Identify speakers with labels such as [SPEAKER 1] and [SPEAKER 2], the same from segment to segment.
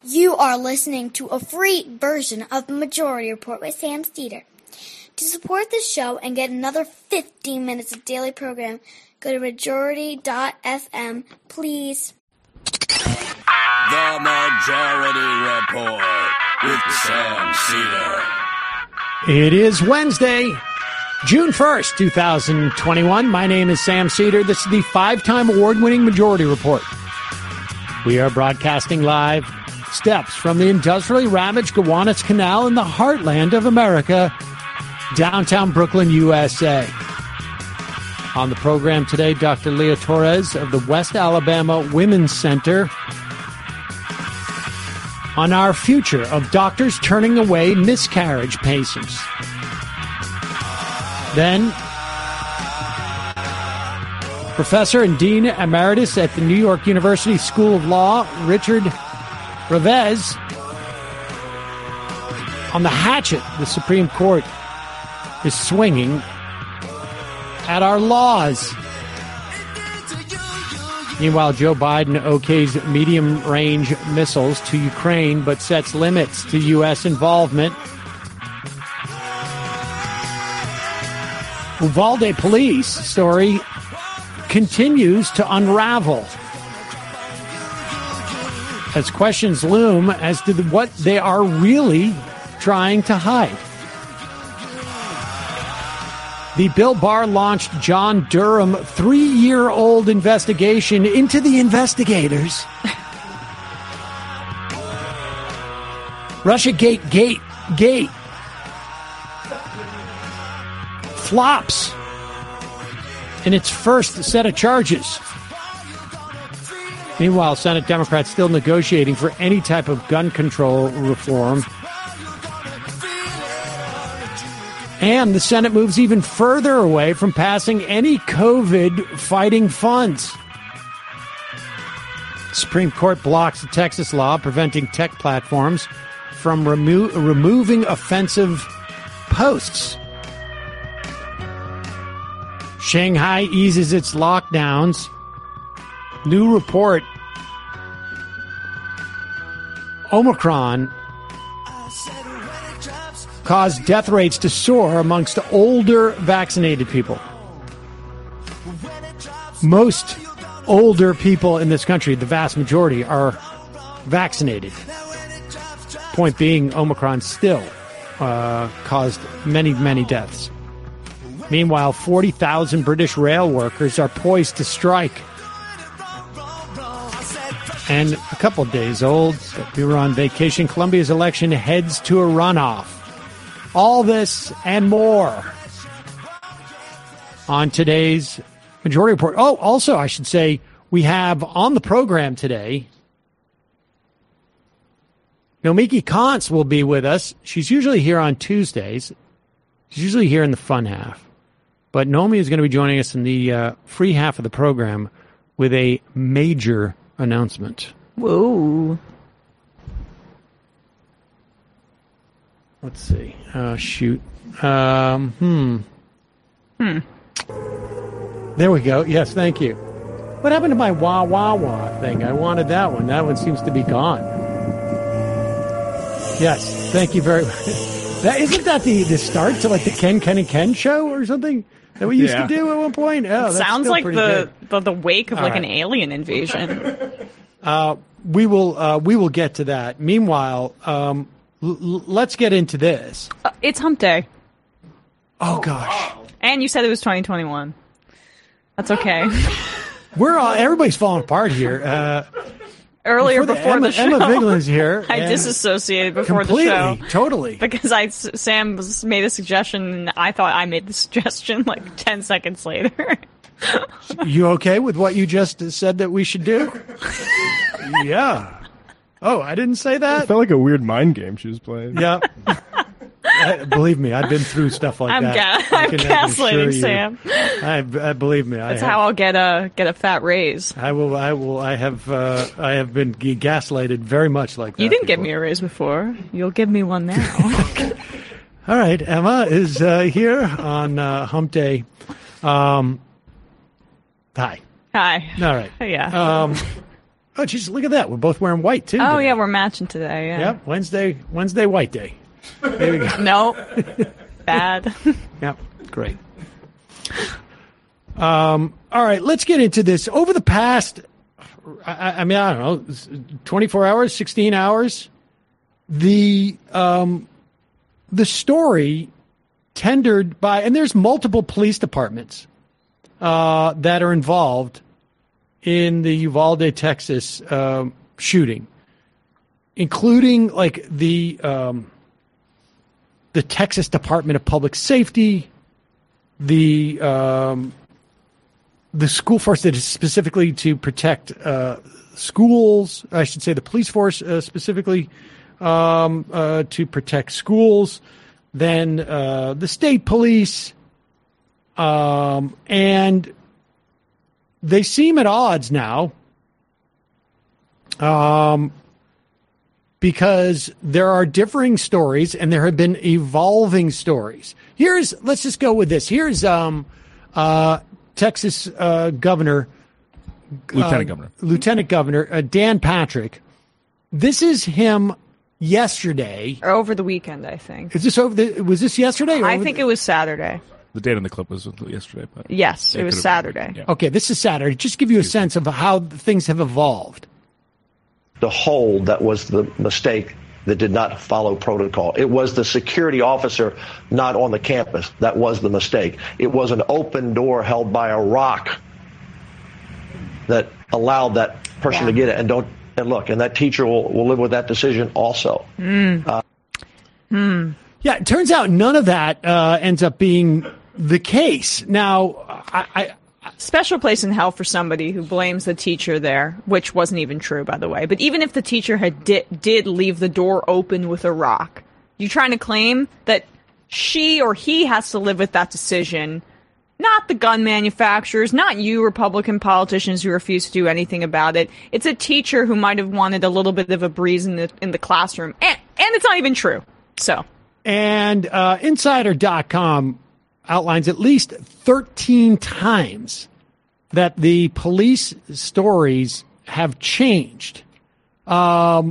[SPEAKER 1] You are listening to a free version of the Majority Report with Sam Steeder. To support this show and get another 15 minutes of daily program, go to majority.fm, please.
[SPEAKER 2] The Majority Report with Sam Steeder.
[SPEAKER 3] It is Wednesday, June 1st, 2021. My name is Sam Steeder. This is the 5-time award-winning Majority Report. We are broadcasting live steps from the industrially ravaged Gowanus Canal in the heartland of America, downtown Brooklyn, USA. On the program today, Dr. Leah Torres of the West Alabama Women's Center on our future of doctors turning away miscarriage patients. Then, Professor and Dean Emeritus at the New York University School of Law, Richard Revesz, on the hatchet the Supreme Court is swinging at our laws. Meanwhile, Joe Biden okays medium-range missiles to Ukraine, but sets limits to U.S. involvement. Uvalde police story continues to unravel as questions loom as to what they are really trying to hide. The Bill Barr launched John Durham 3-year-old investigation into the investigators. Russiagate Gate flops in its first set of charges. Meanwhile, Senate Democrats still negotiating for any type of gun control reform. And the Senate moves even further away from passing any COVID-fighting funds. Supreme Court blocks a Texas law preventing tech platforms from removing offensive posts. Shanghai eases its lockdowns. New report. Omicron caused death rates to soar amongst older vaccinated people. Most older people in this country, the vast majority, are vaccinated. Point being, Omicron still caused many, many deaths. Meanwhile, 40,000 British rail workers are poised to strike. And a couple of days old, we were on vacation. Colombia's election heads to a runoff. All this and more on today's Majority Report. Oh, also, I should say, we have on the program today, Nomiki Konst will be with us. She's usually here on Tuesdays. She's usually here in the fun half. But Nomi is going to be joining us in the free half of the program with a major announcement.
[SPEAKER 4] Whoa.
[SPEAKER 3] Let's see. Shoot. There we go. Yes, thank you. What happened to my wah wah wah thing? I wanted that one. That one seems to be gone. Yes, thank you very much. Isn't that the start to like the Ken and Ken show or something that we used to do at one point? Oh,
[SPEAKER 4] it sounds like the wake of an alien invasion.
[SPEAKER 3] We will get to that. Meanwhile, let's get into this.
[SPEAKER 4] It's Hump Day.
[SPEAKER 3] Oh gosh!
[SPEAKER 4] And you said it was 2021. That's okay.
[SPEAKER 3] Everybody's falling apart here.
[SPEAKER 4] Earlier before the show,
[SPEAKER 3] Emma Viglin's here.
[SPEAKER 4] I disassociated before the show.
[SPEAKER 3] Totally.
[SPEAKER 4] Because Sam made a suggestion, and I thought I made the suggestion like 10 seconds later.
[SPEAKER 3] You okay with what you just said that we should do? Yeah. Oh, I didn't say that?
[SPEAKER 5] It felt like a weird mind game she was playing.
[SPEAKER 3] Yeah. Believe me, I've been through stuff like that.
[SPEAKER 4] I'm gaslighting Sam.
[SPEAKER 3] Believe me.
[SPEAKER 4] That's how I'll get a fat raise.
[SPEAKER 3] I have been gaslighted very much like that.
[SPEAKER 4] You didn't give me a raise before. You'll give me one now.
[SPEAKER 3] All right, Emma is here on Hump Day. Hi.
[SPEAKER 4] Hi.
[SPEAKER 3] All right.
[SPEAKER 4] Yeah.
[SPEAKER 3] Oh, geez, look at that. We're both wearing white, too.
[SPEAKER 4] Oh,
[SPEAKER 3] today.
[SPEAKER 4] yeah, we're matching today. Yeah.
[SPEAKER 3] Yep, Wednesday white day. There we go.
[SPEAKER 4] No. Bad.
[SPEAKER 3] Yep, great. All right, let's get into this. Over the past, I don't know, 24 hours, 16 hours, the story tendered by, and there's multiple police departments that are involved in the Uvalde, Texas shooting, including like the Texas Department of Public Safety, the school force that is specifically to protect schools. I should say the police force specifically to protect schools. Then the state police, and they seem at odds now because there are differing stories and there have been evolving stories. Let's just go with this. Here's Texas Lieutenant Governor Dan Patrick. This is him yesterday.
[SPEAKER 4] Or over the weekend, I think.
[SPEAKER 3] Is this was this yesterday?
[SPEAKER 4] I think it was Saturday.
[SPEAKER 5] The date on the clip was yesterday. But
[SPEAKER 4] yes, it was Saturday.
[SPEAKER 5] Yeah.
[SPEAKER 3] Okay, this is Saturday. Just give you a sense of how things have evolved.
[SPEAKER 6] The hold that was the mistake that did not follow protocol. It was the security officer not on the campus that was the mistake. It was an open door held by a rock that allowed that person to get it. And that teacher will live with that decision also.
[SPEAKER 3] Yeah, it turns out none of that ends up being the case. Now,
[SPEAKER 4] special place in hell for somebody who blames the teacher there, which wasn't even true, by the way. But even if the teacher had did leave the door open with a rock, you trying to claim that she or he has to live with that decision, not the gun manufacturers, not you Republican politicians who refuse to do anything about it. It's a teacher who might have wanted a little bit of a breeze in the classroom, and it's not even true. So,
[SPEAKER 3] and Insider.com outlines at least 13 times that the police stories have changed. The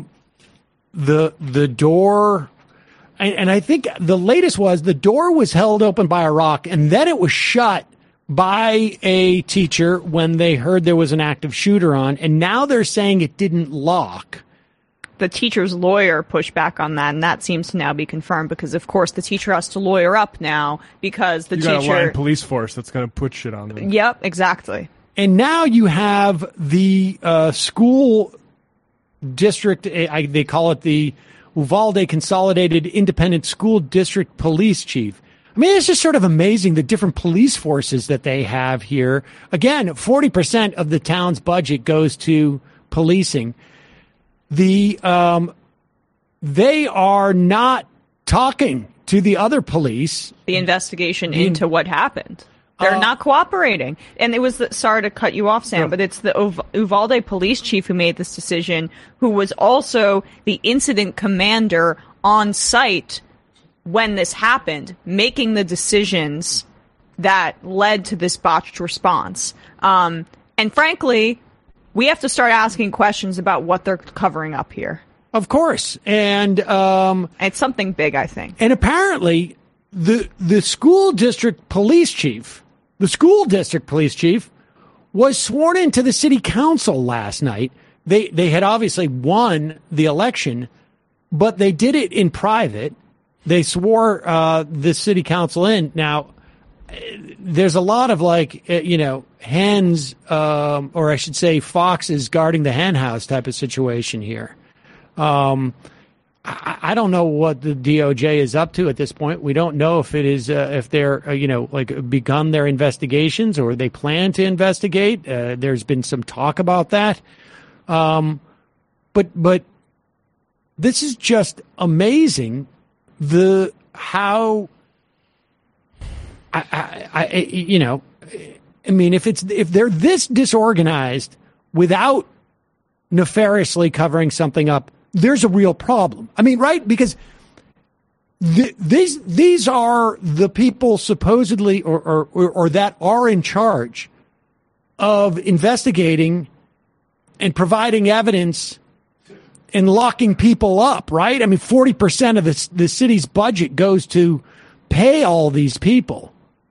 [SPEAKER 3] door, and I think the latest was the door was held open by a rock, and then it was shut by a teacher when they heard there was an active shooter on, and now they're saying it didn't lock.
[SPEAKER 4] The teacher's lawyer pushed back on that, and that seems to now be confirmed because, of course, the teacher has to lawyer up now because the
[SPEAKER 5] you
[SPEAKER 4] teacher...
[SPEAKER 5] got a line police force that's going to put shit on them.
[SPEAKER 4] Yep, exactly.
[SPEAKER 3] And now you have the school district, they call it the Uvalde Consolidated Independent School District Police Chief. I mean, it's just sort of amazing the different police forces that they have here. Again, 40% of the town's budget goes to policing. They are not talking to the other police.
[SPEAKER 4] The investigation into what happened. They're not cooperating. And it was sorry to cut you off, Sam, but it's the Uvalde police chief who made this decision, who was also the incident commander on site when this happened, making the decisions that led to this botched response. And frankly, we have to start asking questions about what they're covering up here.
[SPEAKER 3] Of course. And
[SPEAKER 4] it's something big, I think.
[SPEAKER 3] And apparently the school district police chief was sworn into the city council last night. They had obviously won the election, but they did it in private. They swore the city council in. Now, there's a lot of hens, or I should say foxes guarding the hen house type of situation here. I don't know what the DOJ is up to at this point. We don't know if it is, if they're, begun their investigations or they plan to investigate. There's been some talk about that. But this is just amazing. If they're this disorganized without nefariously covering something up, there's a real problem. I mean, right? Because these are the people supposedly or that are in charge of investigating and providing evidence and locking people up, right? I mean, 40% of the city's budget goes to pay all these people.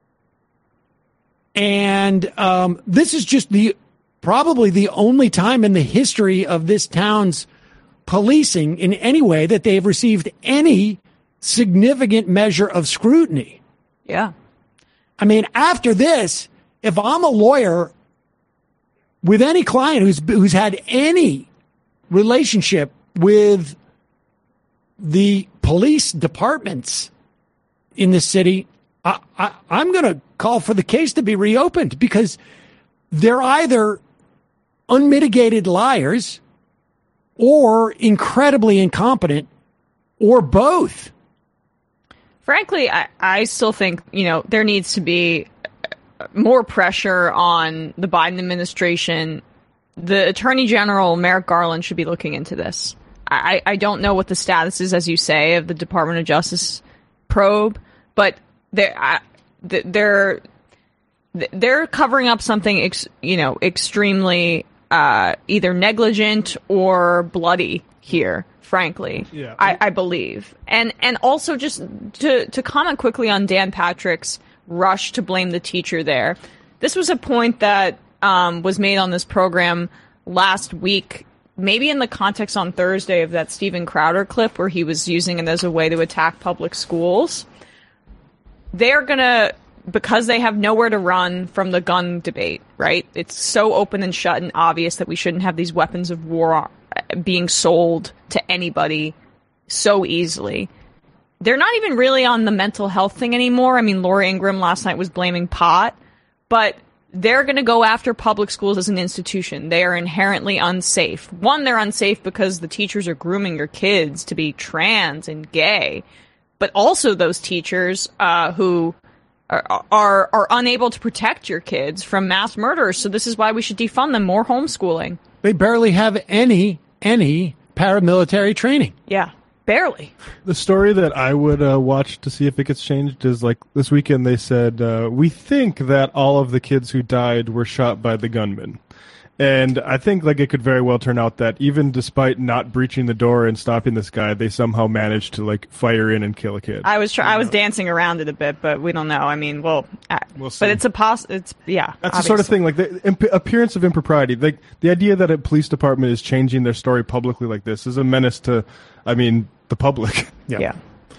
[SPEAKER 3] And this is just probably the only time in the history of this town's policing in any way that they've received any significant measure of scrutiny.
[SPEAKER 4] Yeah.
[SPEAKER 3] I mean, after this, if I'm a lawyer with any client who's had any relationship with the police departments in the city, I'm going to call for the case to be reopened, because they're either unmitigated liars or incredibly incompetent, or both.
[SPEAKER 4] Frankly, I still think, there needs to be more pressure on the Biden administration. The Attorney General, Merrick Garland, should be looking into this. I don't know what the status is, as you say, of the Department of Justice probe, but they're covering up something, extremely either negligent or bloody here. Frankly, yeah. I believe. And also, just to comment quickly on Dan Patrick's rush to blame the teacher there. This was a point that was made on this program last week, maybe in the context on Thursday of that Steven Crowder clip where he was using it as a way to attack public schools. They're going to, because they have nowhere to run from the gun debate, right? It's so open and shut and obvious that we shouldn't have these weapons of war being sold to anybody so easily. They're not even really on the mental health thing anymore. I mean, Laura Ingraham last night was blaming pot, but they're going to go after public schools as an institution. They are inherently unsafe. One, they're unsafe because the teachers are grooming your kids to be trans and gay, but also those teachers who are unable to protect your kids from mass murderers. So this is why we should defund them. More homeschooling.
[SPEAKER 3] They barely have any paramilitary training.
[SPEAKER 4] Yeah, barely.
[SPEAKER 5] The story that I would watch to see if it gets changed is, like, this weekend they said, we think that all of the kids who died were shot by the gunman. And I think, like, it could very well turn out that even despite not breaching the door and stopping this guy, they somehow managed to, like, fire in and kill a kid.
[SPEAKER 4] I was dancing around it a bit, but we don't know. I mean, we'll see. But it's yeah.
[SPEAKER 5] That's the sort of thing, like, the appearance of impropriety. Like, the idea that a police department is changing their story publicly like this is a menace to, the public.
[SPEAKER 3] Yeah.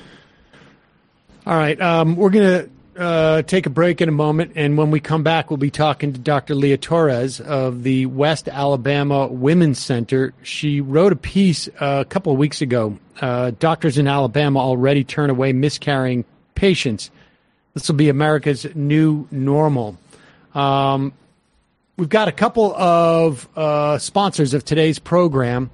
[SPEAKER 3] All right. We're going to take a break in a moment, and when we come back, we'll be talking to Dr. Leah Torres of the West Alabama Women's Center. She wrote a piece a couple of weeks ago. Doctors in Alabama already turn away miscarrying patients. This will be America's new normal. We've got a couple of sponsors of today's program.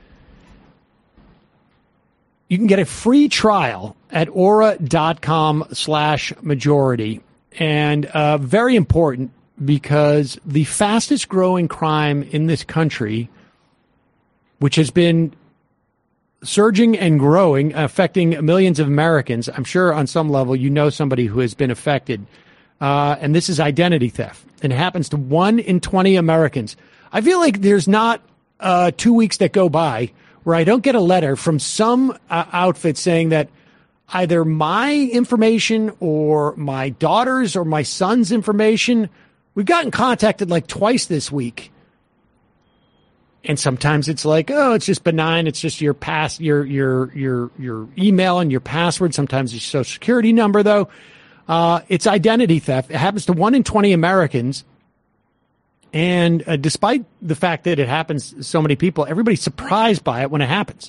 [SPEAKER 3] You can get a free trial at aura.com/majority. And very important, because the fastest growing crime in this country, which has been surging and growing, affecting millions of Americans. I'm sure on some level you know somebody who has been affected. And this is identity theft. And it happens to 1 in 20 Americans. I feel like there's not 2 weeks that go by where I don't get a letter from some outfit saying that either my information or my daughter's or my son's information, we've gotten contacted like twice this week. And sometimes it's like, oh, it's just benign. It's just your your email and your password. Sometimes your social security number, though. It's identity theft. It happens to 1 in 20 Americans. And despite the fact that it happens to so many people, everybody's surprised by it when it happens.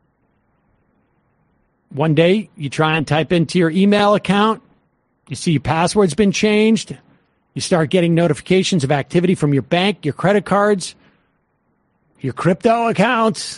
[SPEAKER 3] One day, you try and type into your email account. You see your password's been changed. You start getting notifications of activity from your bank, your credit cards, your crypto accounts,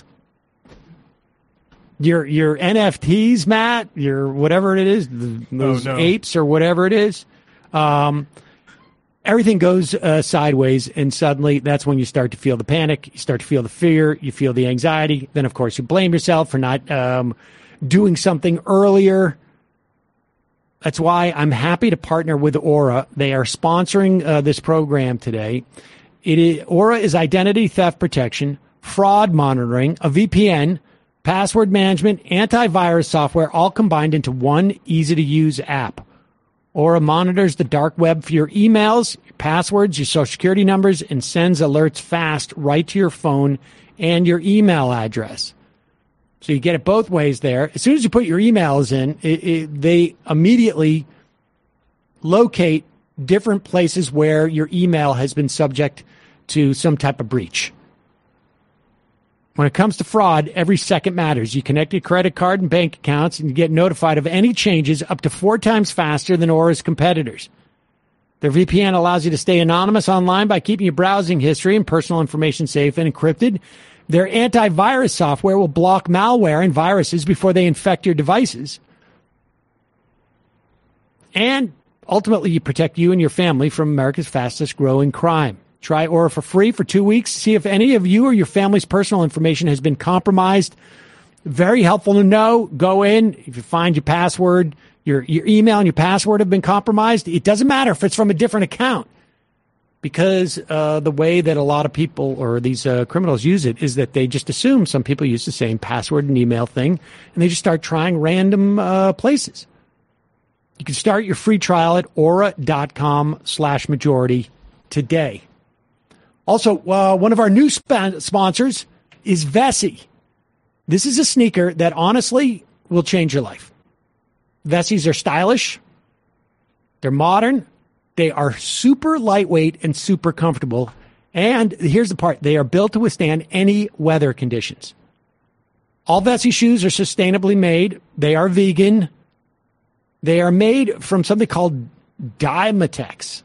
[SPEAKER 3] your NFTs, Matt, your whatever it is, those apes or whatever it is. Everything goes sideways, and suddenly that's when you start to feel the panic, you start to feel the fear, you feel the anxiety. Then, of course, you blame yourself for not doing something earlier. That's why I'm happy to partner with Aura. They are sponsoring this program today. Aura is identity theft protection, fraud monitoring, a VPN, password management, antivirus software, all combined into one easy-to-use app. Aura monitors the dark web for your emails, your passwords, your social security numbers, and sends alerts fast right to your phone and your email address. So you get it both ways there. As soon as you put your emails in, they immediately locate different places where your email has been subject to some type of breach. When it comes to fraud, every second matters. You connect your credit card and bank accounts and you get notified of any changes up to 4 times faster than Aura's competitors. Their VPN allows you to stay anonymous online by keeping your browsing history and personal information safe and encrypted. Their antivirus software will block malware and viruses before they infect your devices. And ultimately, you protect you and your family from America's fastest growing crime. Try Aura for free for 2 weeks. See if any of you or your family's personal information has been compromised. Very helpful to know. Go in. If you find your password, your email and your password have been compromised, it doesn't matter if it's from a different account. Because the way that a lot of people or these criminals use it is that they just assume some people use the same password and email thing, and they just start trying random places. You can start your free trial at aura.com/majority today. Also, one of our new sponsors is Vessi. This is a sneaker that honestly will change your life. Vessis are stylish. They're modern. They are super lightweight and super comfortable. And here's the part. They are built to withstand any weather conditions. All Vessi shoes are sustainably made. They are vegan. They are made from something called Dymatex.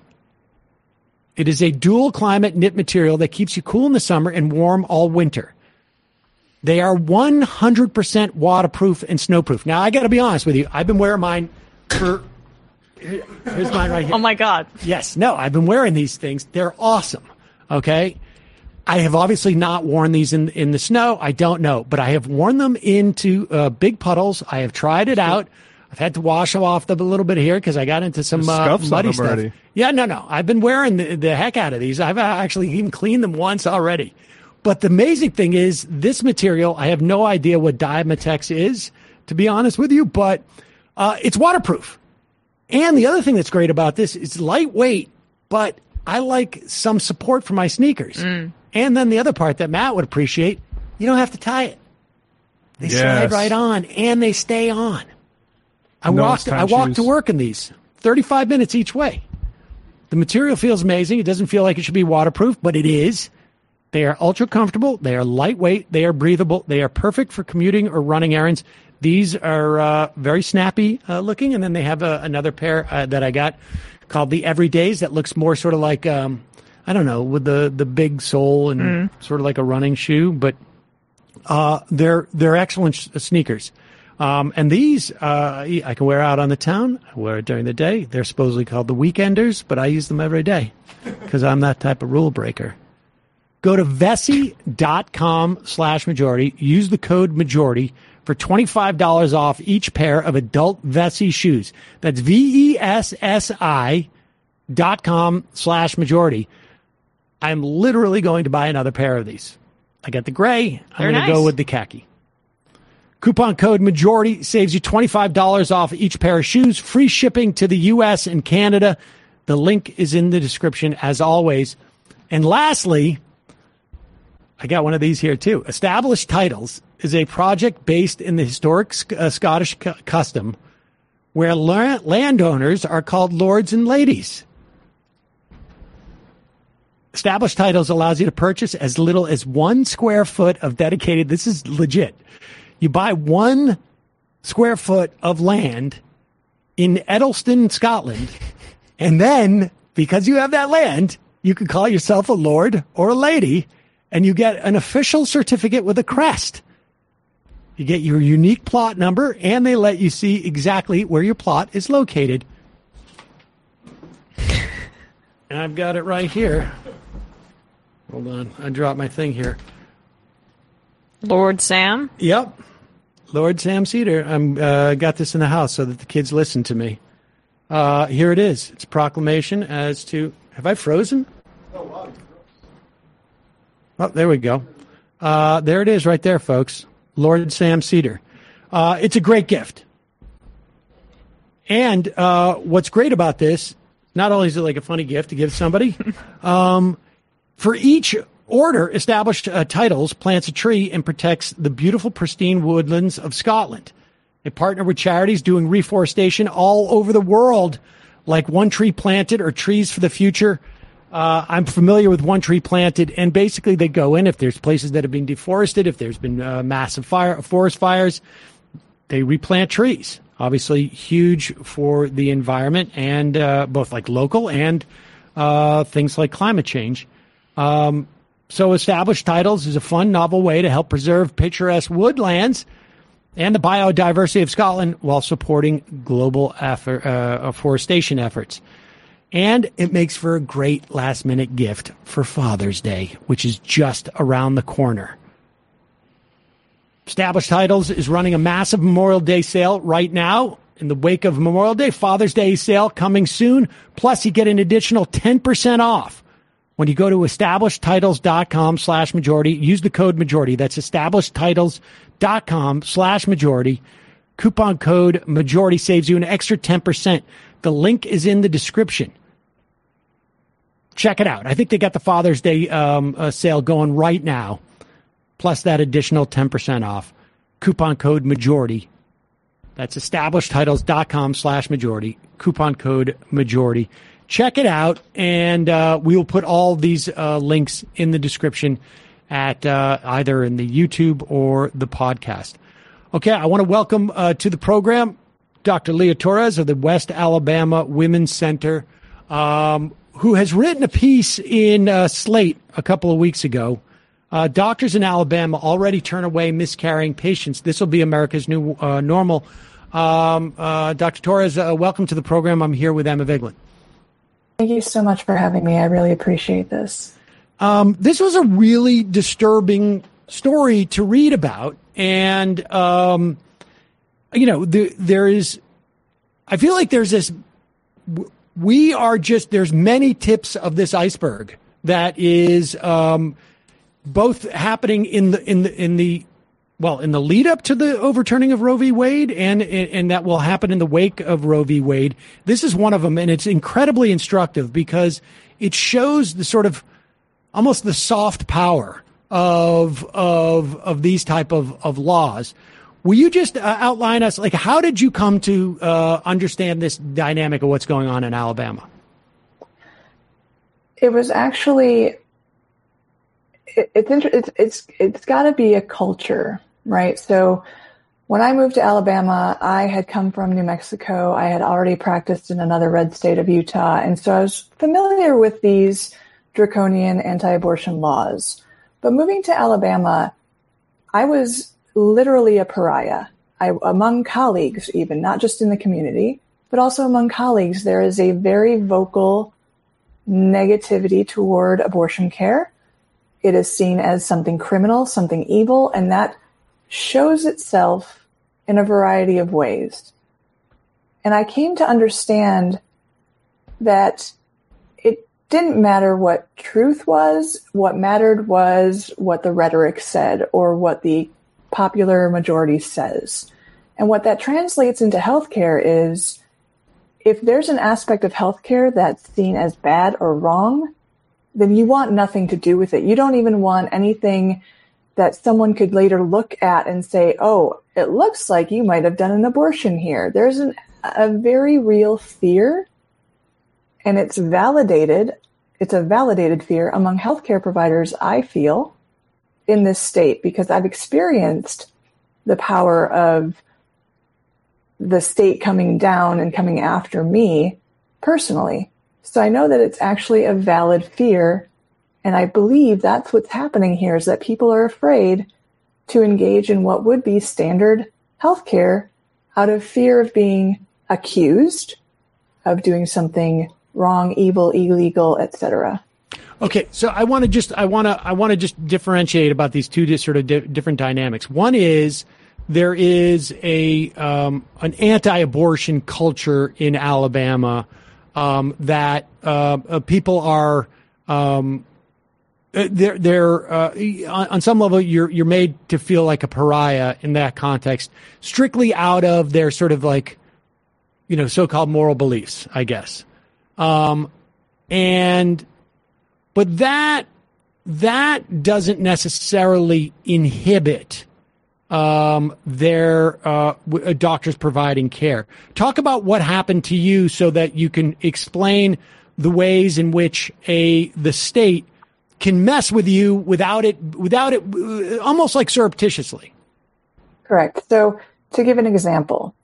[SPEAKER 3] It is a dual climate knit material that keeps you cool in the summer and warm all winter. They are 100% waterproof and snowproof. Now, I got to be honest with you. I've been wearing mine for... Here's mine right here.
[SPEAKER 4] Oh, my God.
[SPEAKER 3] Yes. No, I've been wearing these things. They're awesome. Okay? I have obviously not worn these in the snow. I don't know. But I have worn them into big puddles. I have tried it out. I've had to wash them off a little bit here because I got into some muddy stuff. Already. Yeah, no. I've been wearing the heck out of these. I've actually even cleaned them once already. But the amazing thing is this material, I have no idea what Dymatex is, to be honest with you, but it's waterproof. And the other thing that's great about this is lightweight, but I like some support for my sneakers. And then the other part that Matt would appreciate, you don't have to tie it. They slide right on, and they stay on. I walked to work in these, 35 minutes each way. The material feels amazing. It doesn't feel like it should be waterproof, but it is. They are ultra comfortable. They are lightweight. They are breathable. They are perfect for commuting or running errands. These are very snappy looking. And then they have another pair that I got called the Everydays that looks more sort of like, I don't know, with the big sole and sort of like a running shoe. But they're excellent sneakers. And these I can wear out on the town. I wear it during the day. They're supposedly called the Weekenders, but I use them every day because I'm that type of rule breaker. Go to Vessi.com/majority. Use the code majority for $25 off each pair of adult Vessi shoes. That's VESSI.com/majority. I'm literally going to buy another pair of these. I got the gray. I'm going to go with the khaki. Coupon code majority saves you $25 off each pair of shoes. Free shipping to the U.S. and Canada. The link is in the description as always. And lastly, I got one of these here too. Established Titles is a project based in the historic Scottish custom where landowners are called lords and ladies. Established Titles allows you to purchase as little as 1 square foot of dedicated. This is legit. You buy 1 square foot of land in Edelston, Scotland, and then because you have that land, you can call yourself a lord or a lady, and you get an official certificate with a crest. You get your unique plot number, and they let you see exactly where your plot is located. And I've got it right here. Hold on. I dropped my thing here.
[SPEAKER 4] Lord Sam?
[SPEAKER 3] Yep. Lord Sam Cedar. I'm got this in the house so that the kids listen to me. Here it is. It's a proclamation as to... Have I frozen? Oh, wow. Oh, there we go. There it is right there, folks. Lord Sam Seder. It's a great gift. And what's great about this, not only is it like a funny gift to give somebody, for each order, Established Titles plants a tree and protects the beautiful, pristine woodlands of Scotland. They partner with charities doing reforestation all over the world, like One Tree Planted or Trees for the Future. I'm familiar with One Tree Planted, and basically they go in if there's places that have been deforested, if there's been massive forest fires, they replant trees. Obviously huge for the environment and both like local and things like climate change. So Established Titles is a fun, novel way to help preserve picturesque woodlands and the biodiversity of Scotland while supporting global afforestation efforts. And it makes for a great last-minute gift for Father's Day, which is just around the corner. Established Titles is running a massive Memorial Day sale right now. In the wake of Memorial Day, Father's Day sale coming soon. Plus, you get an additional 10% off when you go to establishedtitles.com/majority. Use the code majority. That's establishedtitles.com/majority. Coupon code majority saves you an extra 10%. The link is in the description. Check it out. I think they got the Father's Day sale going right now. Plus that additional 10% off. Coupon code majority. That's establishedtitles.com/majority. Coupon code majority. Check it out, and we will put all these links in the description at either in the YouTube or the podcast. Okay, I want to welcome to the program Dr. Leah Torres of the West Alabama Women's Center, who has written a piece in Slate a couple of weeks ago. Doctors in Alabama already turn away miscarrying patients. This will be America's new normal. Dr. Torres, welcome to the program. I'm here with Emma Vigeland.
[SPEAKER 7] Thank you so much for having me. I really appreciate this.
[SPEAKER 3] This was a really disturbing story to read about. And, there is, I feel like there's this, there's many tips of this iceberg that is, both happening in the lead up to the overturning of Roe v. Wade and that will happen in the wake of Roe v. Wade. This is one of them, and it's incredibly instructive because it shows the sort of almost the soft power of these type of laws. Will you just outline us, like, how did you come to understand this dynamic of what's going on in Alabama?
[SPEAKER 7] It was actually, it's got to be a culture, right? So when I moved to Alabama, I had come from New Mexico. I had already practiced in another red state of Utah. And so I was familiar with these draconian anti-abortion laws. But moving to Alabama, I was literally a pariah. Among colleagues, even, not just in the community, but also among colleagues, there is a very vocal negativity toward abortion care. It is seen as something criminal, something evil, and that shows itself in a variety of ways. And I came to understand that it didn't matter what truth was. What mattered was what the rhetoric said or what the popular majority says. And what that translates into healthcare is if there's an aspect of healthcare that's seen as bad or wrong, then you want nothing to do with it. You don't even want anything that someone could later look at and say, oh, it looks like you might have done an abortion here. There's a very real fear, and it's validated. It's a validated fear among healthcare providers, I feel, in this state, because I've experienced the power of the state coming down and coming after me personally. So I know that it's actually a valid fear, and I believe that's what's happening here, is that people are afraid to engage in what would be standard healthcare out of fear of being accused of doing something wrong, evil, illegal, etc.
[SPEAKER 3] Okay, so I want to just differentiate about these two sort of different dynamics. One is there is an anti-abortion culture in Alabama that people are on some level, you're made to feel like a pariah in that context, strictly out of their sort of like, so-called moral beliefs, I guess. But that doesn't necessarily inhibit their doctors providing care. Talk about what happened to you so that you can explain the ways in which the state can mess with you without it almost like surreptitiously.
[SPEAKER 7] Correct. So to give an example,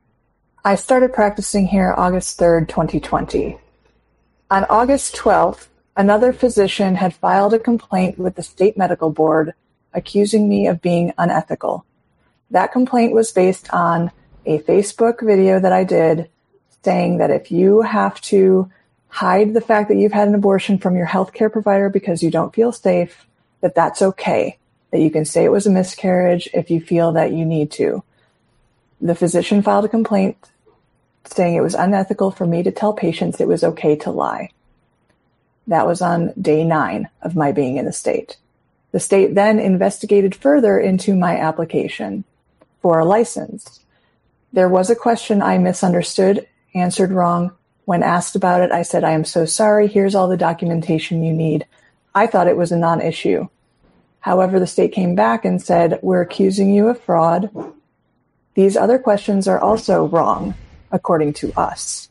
[SPEAKER 7] I started practicing here August 3rd, 2020. On August 12th, another physician had filed a complaint with the state medical board accusing me of being unethical. That complaint was based on a Facebook video that I did saying that if you have to hide the fact that you've had an abortion from your healthcare provider because you don't feel safe, that's okay, that you can say it was a miscarriage if you feel that you need to. The physician filed a complaint saying it was unethical for me to tell patients it was okay to lie. That was on day 9 of my being in the state. The state then investigated further into my application for a license. There was a question I misunderstood, answered wrong. When asked about it, I said, I am so sorry. Here's all the documentation you need. I thought it was a non-issue. However, the state came back and said, we're accusing you of fraud. These other questions are also wrong, according to us.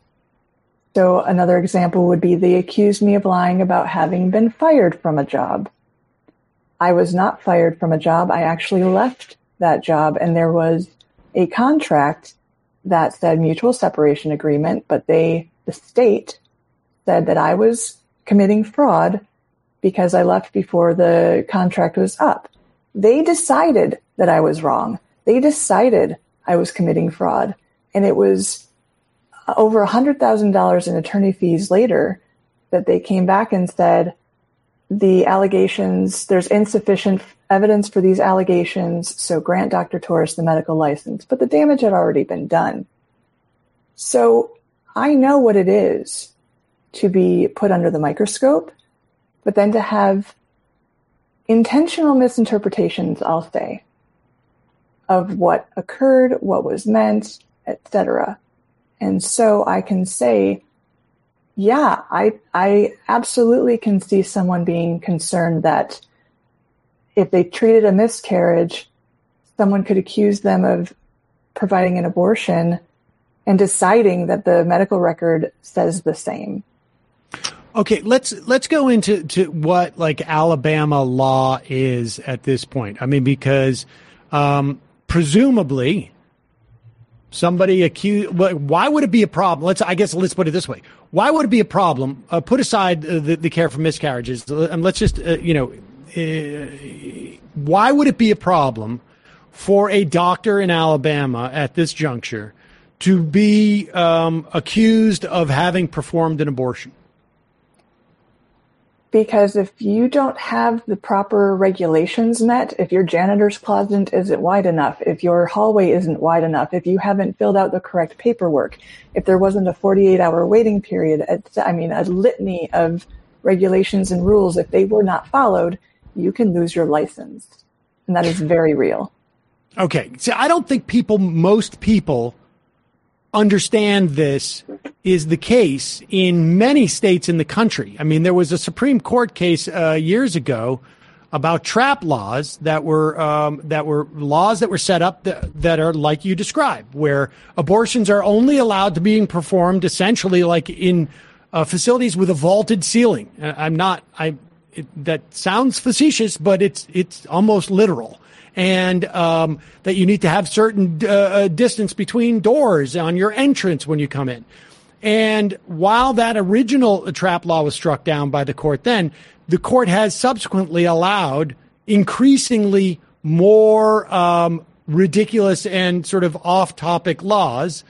[SPEAKER 7] So another example would be they accused me of lying about having been fired from a job. I was not fired from a job. I actually left that job, and there was a contract that said mutual separation agreement, but the state said that I was committing fraud because I left before the contract was up. They decided that I was wrong. They decided I was committing fraud. And it was over $100,000 in attorney fees later that they came back and said, the allegations, there's insufficient evidence for these allegations, so grant Dr. Torres the medical license. But the damage had already been done. So I know what it is to be put under the microscope, but then to have intentional misinterpretations, I'll say, of what occurred, what was meant, etc. And so I can say, yeah, I absolutely can see someone being concerned that if they treated a miscarriage, someone could accuse them of providing an abortion and deciding that the medical record says the same.
[SPEAKER 3] Okay, let's go into what like Alabama law is at this point. I mean, because presumably somebody accused. Why would it be a problem? Let's put it this way. Why would it be a problem? Put aside the care for miscarriages, and let's just why would it be a problem for a doctor in Alabama at this juncture to be accused of having performed an abortion?
[SPEAKER 7] Because if you don't have the proper regulations met, if your janitor's closet isn't wide enough, if your hallway isn't wide enough, if you haven't filled out the correct paperwork, if there wasn't a 48-hour waiting period, a litany of regulations and rules, if they were not followed, you can lose your license. And that is very real.
[SPEAKER 3] Okay. So I don't think most people understand this is the case in many states in the country. I mean, there was a Supreme Court case years ago about trap laws that were laws that were set up that are like you described, where abortions are only allowed to be performed essentially like in facilities with a vaulted ceiling. That sounds facetious, but it's almost literal. And that you need to have certain distance between doors on your entrance when you come in. And while that original trap law was struck down by the court then, the court has subsequently allowed increasingly more ridiculous and sort of off-topic laws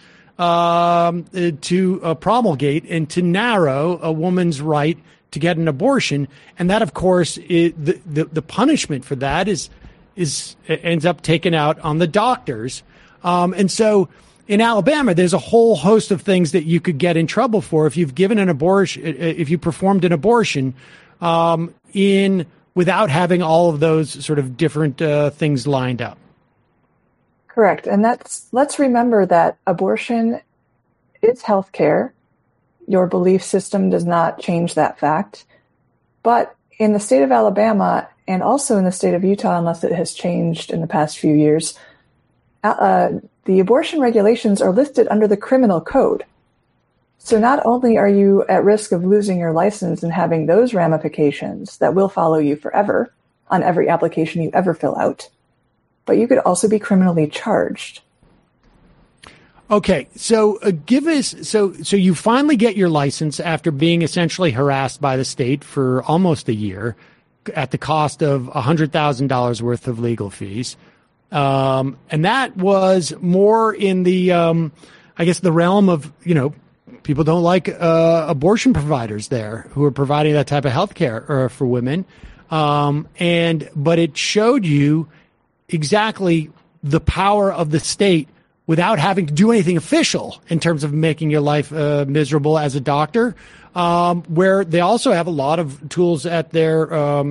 [SPEAKER 3] to promulgate and to narrow a woman's right to get an abortion. And that, of course, the punishment for that ends up taken out on the doctors. And so in Alabama, there's a whole host of things that you could get in trouble for if you've given an abortion, if you performed an abortion in without having all of those sort of different things lined up.
[SPEAKER 7] Correct. And let's remember that abortion is healthcare. Your belief system does not change that fact. But in the state of Alabama and also in the state of Utah, unless it has changed in the past few years, the abortion regulations are listed under the criminal code. So not only are you at risk of losing your license and having those ramifications that will follow you forever on every application you ever fill out, but you could also be criminally charged.
[SPEAKER 3] Okay, so so you finally get your license after being essentially harassed by the state for almost a year at the cost of $100,000 worth of legal fees. And that was more in the, I guess, the realm of, people don't like abortion providers there who are providing that type of health care for women. But it showed you exactly the power of the state without having to do anything official in terms of making your life miserable as a doctor. Where they also have a lot of tools at their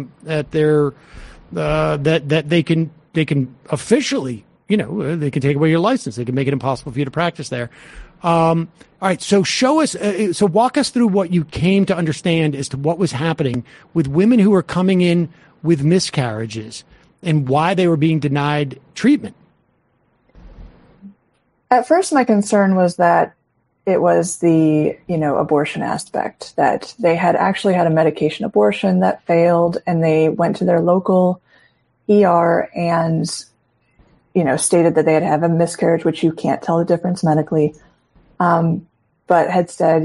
[SPEAKER 3] that they can officially, they can take away your license. They can make it impossible for you to practice there. All right. So walk us through what you came to understand as to what was happening with women who were coming in with miscarriages and why they were being denied treatment.
[SPEAKER 7] At first, my concern was that it was the, abortion aspect, that they had actually had a medication abortion that failed and they went to their local ER and, stated that they had had a miscarriage, which you can't tell the difference medically. But had said,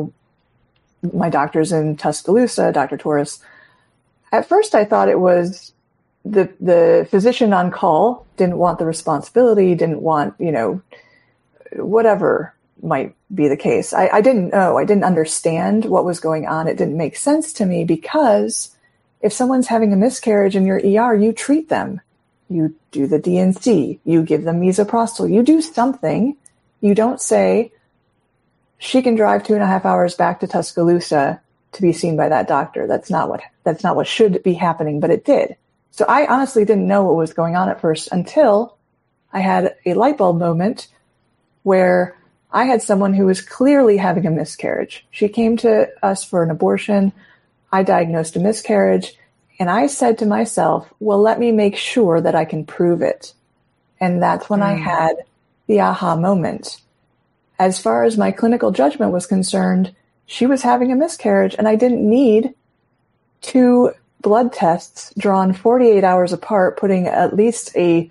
[SPEAKER 7] my doctor's in Tuscaloosa, Dr. Torres. At first, I thought it was the physician on call didn't want the responsibility, didn't want, whatever might be the case. I didn't know. I didn't understand what was going on. It didn't make sense to me because if someone's having a miscarriage in your ER, you treat them. You do the DNC. You give them misoprostol. You do something. You don't say, she can drive 2.5 hours back to Tuscaloosa to be seen by that doctor. That's not what should be happening, but it did. So I honestly didn't know what was going on at first until I had a light bulb moment where I had someone who was clearly having a miscarriage. She came to us for an abortion. I diagnosed a miscarriage, and I said to myself, well, let me make sure that I can prove it. And that's when I had the aha moment. As far as my clinical judgment was concerned, she was having a miscarriage, and I didn't need 2 blood tests drawn 48 hours apart, putting at least a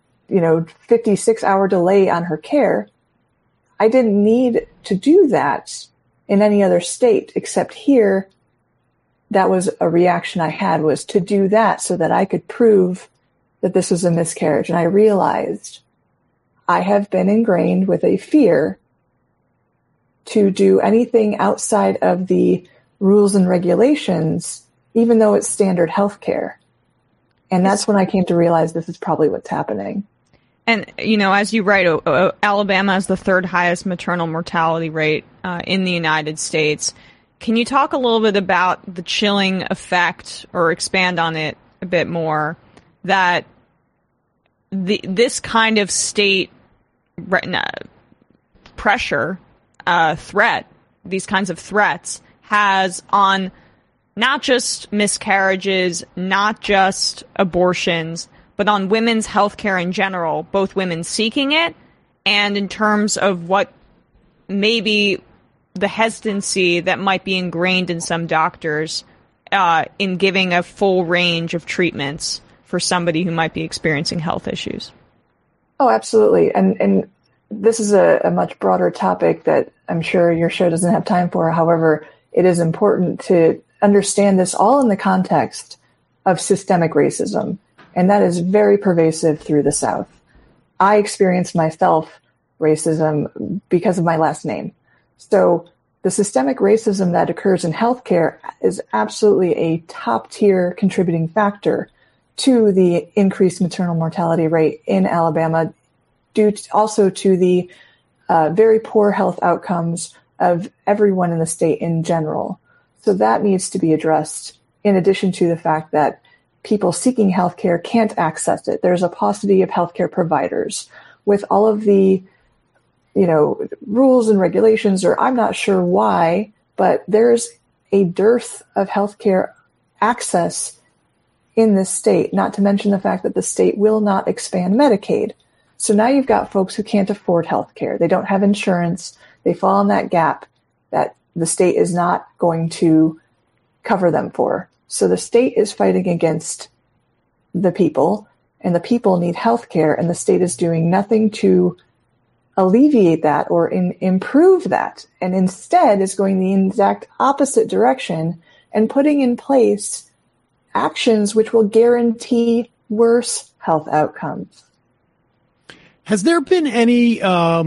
[SPEAKER 7] 56-hour delay on her care. I didn't need to do that in any other state except here. That was a reaction I had, was to do that so that I could prove that this was a miscarriage. And I realized I have been ingrained with a fear to do anything outside of the rules and regulations, even though it's standard healthcare. And that's when I came to realize this is probably what's happening.
[SPEAKER 4] And, as you write, Alabama has the 3rd highest maternal mortality rate in the United States. Can you talk a little bit about the chilling effect, or expand on it a bit more, that this kind of state pressure, threat, these kinds of threats, has on not just miscarriages, not just abortions, but on women's health care in general, both women seeking it and in terms of what maybe the hesitancy that might be ingrained in some doctors in giving a full range of treatments for somebody who might be experiencing health issues.
[SPEAKER 7] Oh, absolutely. And this is a much broader topic that I'm sure your show doesn't have time for. However, it is important to understand this all in the context of systemic racism. And that is very pervasive through the South. I experienced myself racism because of my last name. So the systemic racism that occurs in healthcare is absolutely a top tier contributing factor to the increased maternal mortality rate in Alabama, due also to the very poor health outcomes of everyone in the state in general. So that needs to be addressed, in addition to the fact that people seeking healthcare can't access it. There's a paucity of healthcare providers with all of the, rules and regulations, or I'm not sure why, but there's a dearth of healthcare access in this state, not to mention the fact that the state will not expand Medicaid. So now you've got folks who can't afford healthcare. They don't have insurance. They fall in that gap that the state is not going to cover them for. So the state is fighting against the people, and the people need healthcare, and the state is doing nothing to alleviate that or improve that, and instead is going the exact opposite direction and putting in place actions which will guarantee worse health outcomes.
[SPEAKER 3] Has there been any, I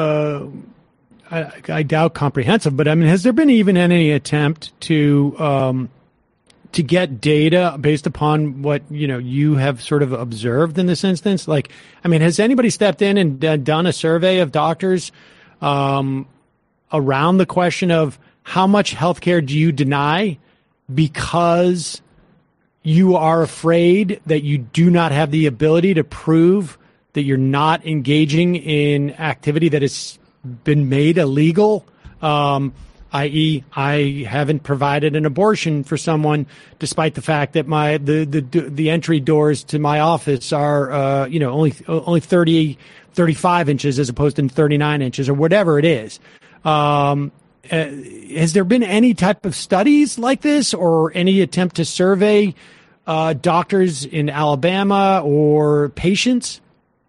[SPEAKER 3] doubt comprehensive, but I mean, has there been even any attempt to get data based upon what, you have sort of observed in this instance? Like, I mean, has anybody stepped in and done a survey of doctors around the question of how much healthcare do you deny because you are afraid that you do not have the ability to prove that you're not engaging in activity that has been made illegal, i.e., I haven't provided an abortion for someone, despite the fact that the entry doors to my office are only 35 inches as opposed to 39 inches or whatever it is. Has there been any type of studies like this or any attempt to survey doctors in Alabama or patients?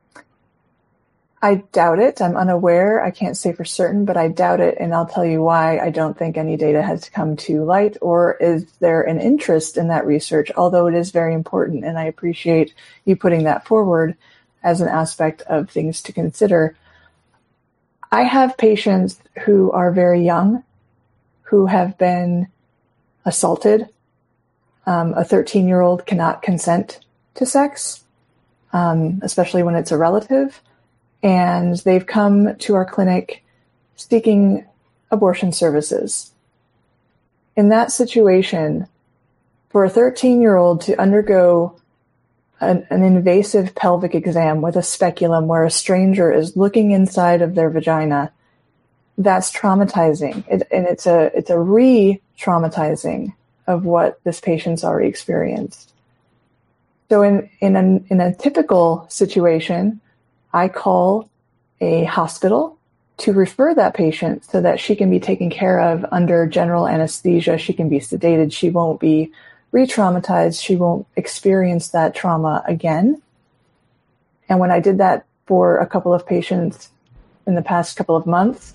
[SPEAKER 7] I doubt it. I'm unaware. I can't say for certain, but I doubt it. And I'll tell you why I don't think any data has come to light, or is there an interest in that research, although it is very important. And I appreciate you putting that forward as an aspect of things to consider. I have patients who are very young, who have been assaulted. A 13-year-old cannot consent to sex, especially when it's a relative. And they've come to our clinic seeking abortion services. In that situation, for a 13-year-old to undergo an invasive pelvic exam with a speculum where a stranger is looking inside of their vagina, that's traumatizing. And it's a re-traumatizing of what this patient's already experienced. So in a typical situation, I call a hospital to refer that patient so that she can be taken care of under general anesthesia. She can be sedated. She won't be re-traumatized. She won't experience that trauma again. And when I did that for a couple of patients in the past couple of months,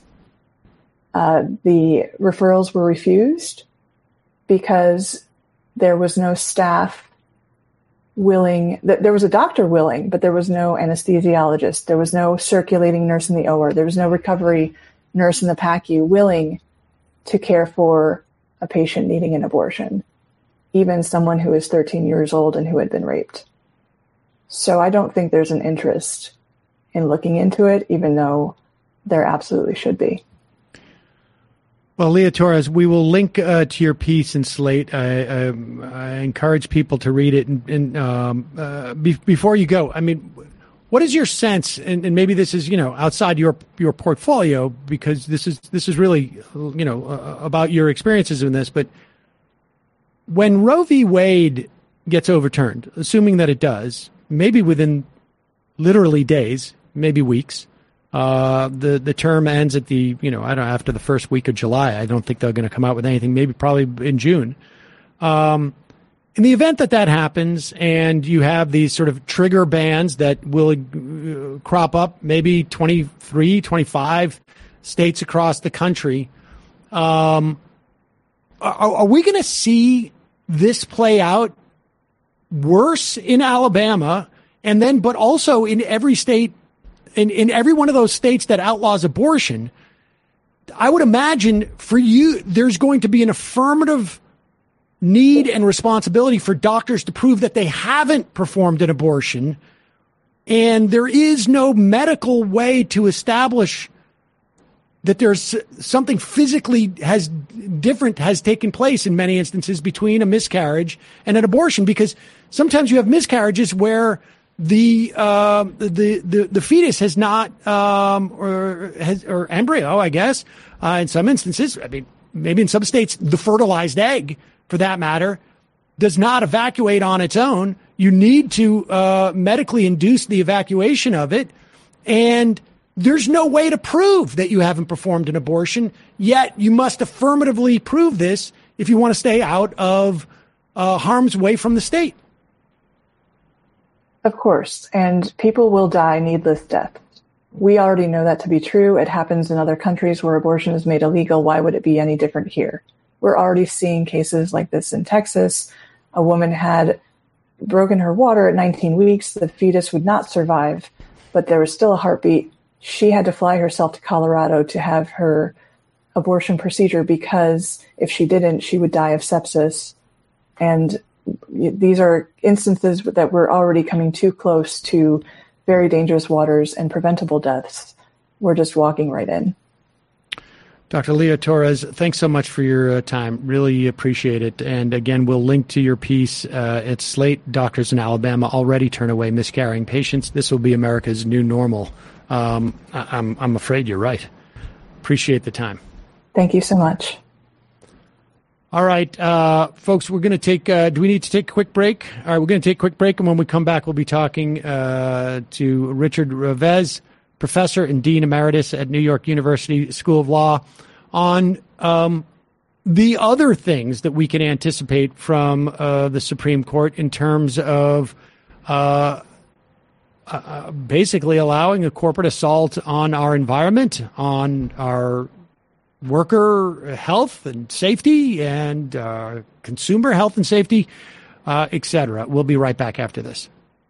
[SPEAKER 7] the referrals were refused because there was no staff willing. There was a doctor willing, but there was no anesthesiologist. There was no circulating nurse in the OR. There was no recovery nurse in the PACU willing to care for a patient needing an abortion, even someone who is 13 years old and who had been raped. So I don't think there's an interest in looking into it, even though there absolutely should be.
[SPEAKER 3] Well, Leah Torres, we will link to your piece in Slate. I encourage people to read it. And before you go, I mean, what is your sense? And maybe this is outside your portfolio, because this is really about your experiences in this. But when Roe v. Wade gets overturned, assuming that it does, maybe within literally days, maybe weeks. The term ends at after the first week of July. I don't think they're going to come out with anything, probably in June. In the event that happens and you have these sort of trigger bans that will crop up, maybe 23, 25 states across the country, are we going to see this play out worse in Alabama but also in every state? In every one of those states that outlaws abortion, I would imagine for you, there's going to be an affirmative need and responsibility for doctors to prove that they haven't performed an abortion. And there is no medical way to establish that there's something physically different has taken place in many instances between a miscarriage and an abortion, because sometimes you have miscarriages where the fetus has not, or embryo, I guess, in some instances, I mean, maybe in some states, the fertilized egg, for that matter, does not evacuate on its own. You need to medically induce the evacuation of it, and there's no way to prove that you haven't performed an abortion, yet you must affirmatively prove this if you want to stay out of harm's way from the state.
[SPEAKER 7] Of course, and people will die needless deaths. We already know that to be true. It happens in other countries where abortion is made illegal. Why would it be any different here? We're already seeing cases like this in Texas. A woman had broken her water at 19 weeks. The fetus would not survive, but there was still a heartbeat. She had to fly herself to Colorado to have her abortion procedure because if she didn't, she would die of sepsis. And these are instances that we're already coming too close to very dangerous waters and preventable deaths. We're just walking right in.
[SPEAKER 3] Dr. Leah Torres, thanks so much for your time. Really appreciate it. And again, we'll link to your piece at Slate. Doctors in Alabama already turn away miscarrying patients. This will be America's new normal. I'm afraid you're right. Appreciate the time.
[SPEAKER 7] Thank you so much.
[SPEAKER 3] All right, folks, we're going to take, do we need to take a quick break? All right, we're going to take a quick break, and when we come back, we'll be talking to Richard Revesz, professor and dean emeritus at New York University School of Law, on the other things that we can anticipate from the Supreme Court in terms of basically allowing a corporate assault on our environment, on our worker health and safety, and consumer health and safety, et cetera. We'll be right back after this.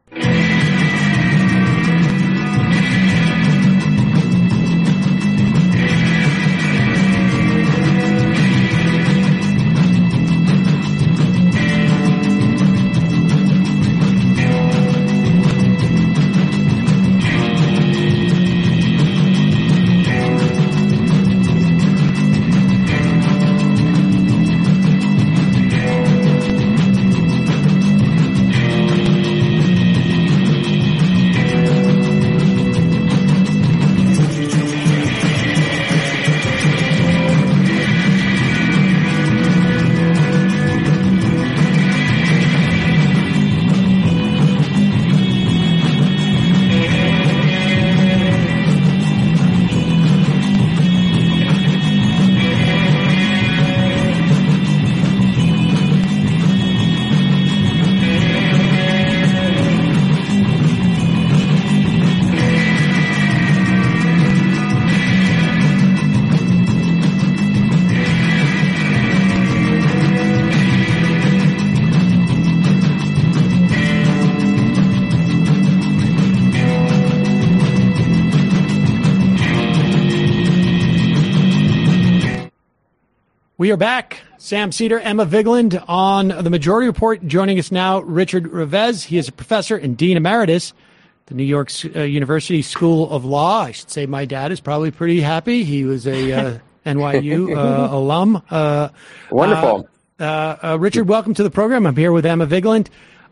[SPEAKER 3] We are back. Sam Seder, Emma Vigeland on the Majority Report. Joining us now, Richard Revesz. He is a professor and dean emeritus at the New York University School of Law. I should say my dad is probably pretty happy. He was a NYU alum.
[SPEAKER 8] Wonderful.
[SPEAKER 3] Richard, welcome to the program. I'm here with Emma Vigeland.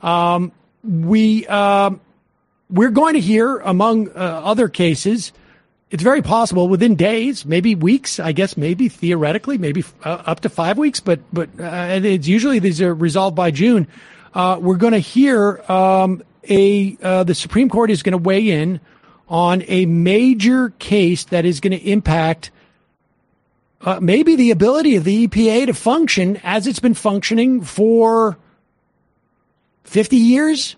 [SPEAKER 3] We're going to hear, among other cases, it's very possible within days, maybe weeks, I guess, maybe theoretically, maybe up to 5 weeks, but it's usually these are resolved by June. We're going to hear the Supreme Court is going to weigh in on a major case that is going to impact maybe the ability of the EPA to function as it's been functioning for 50 years.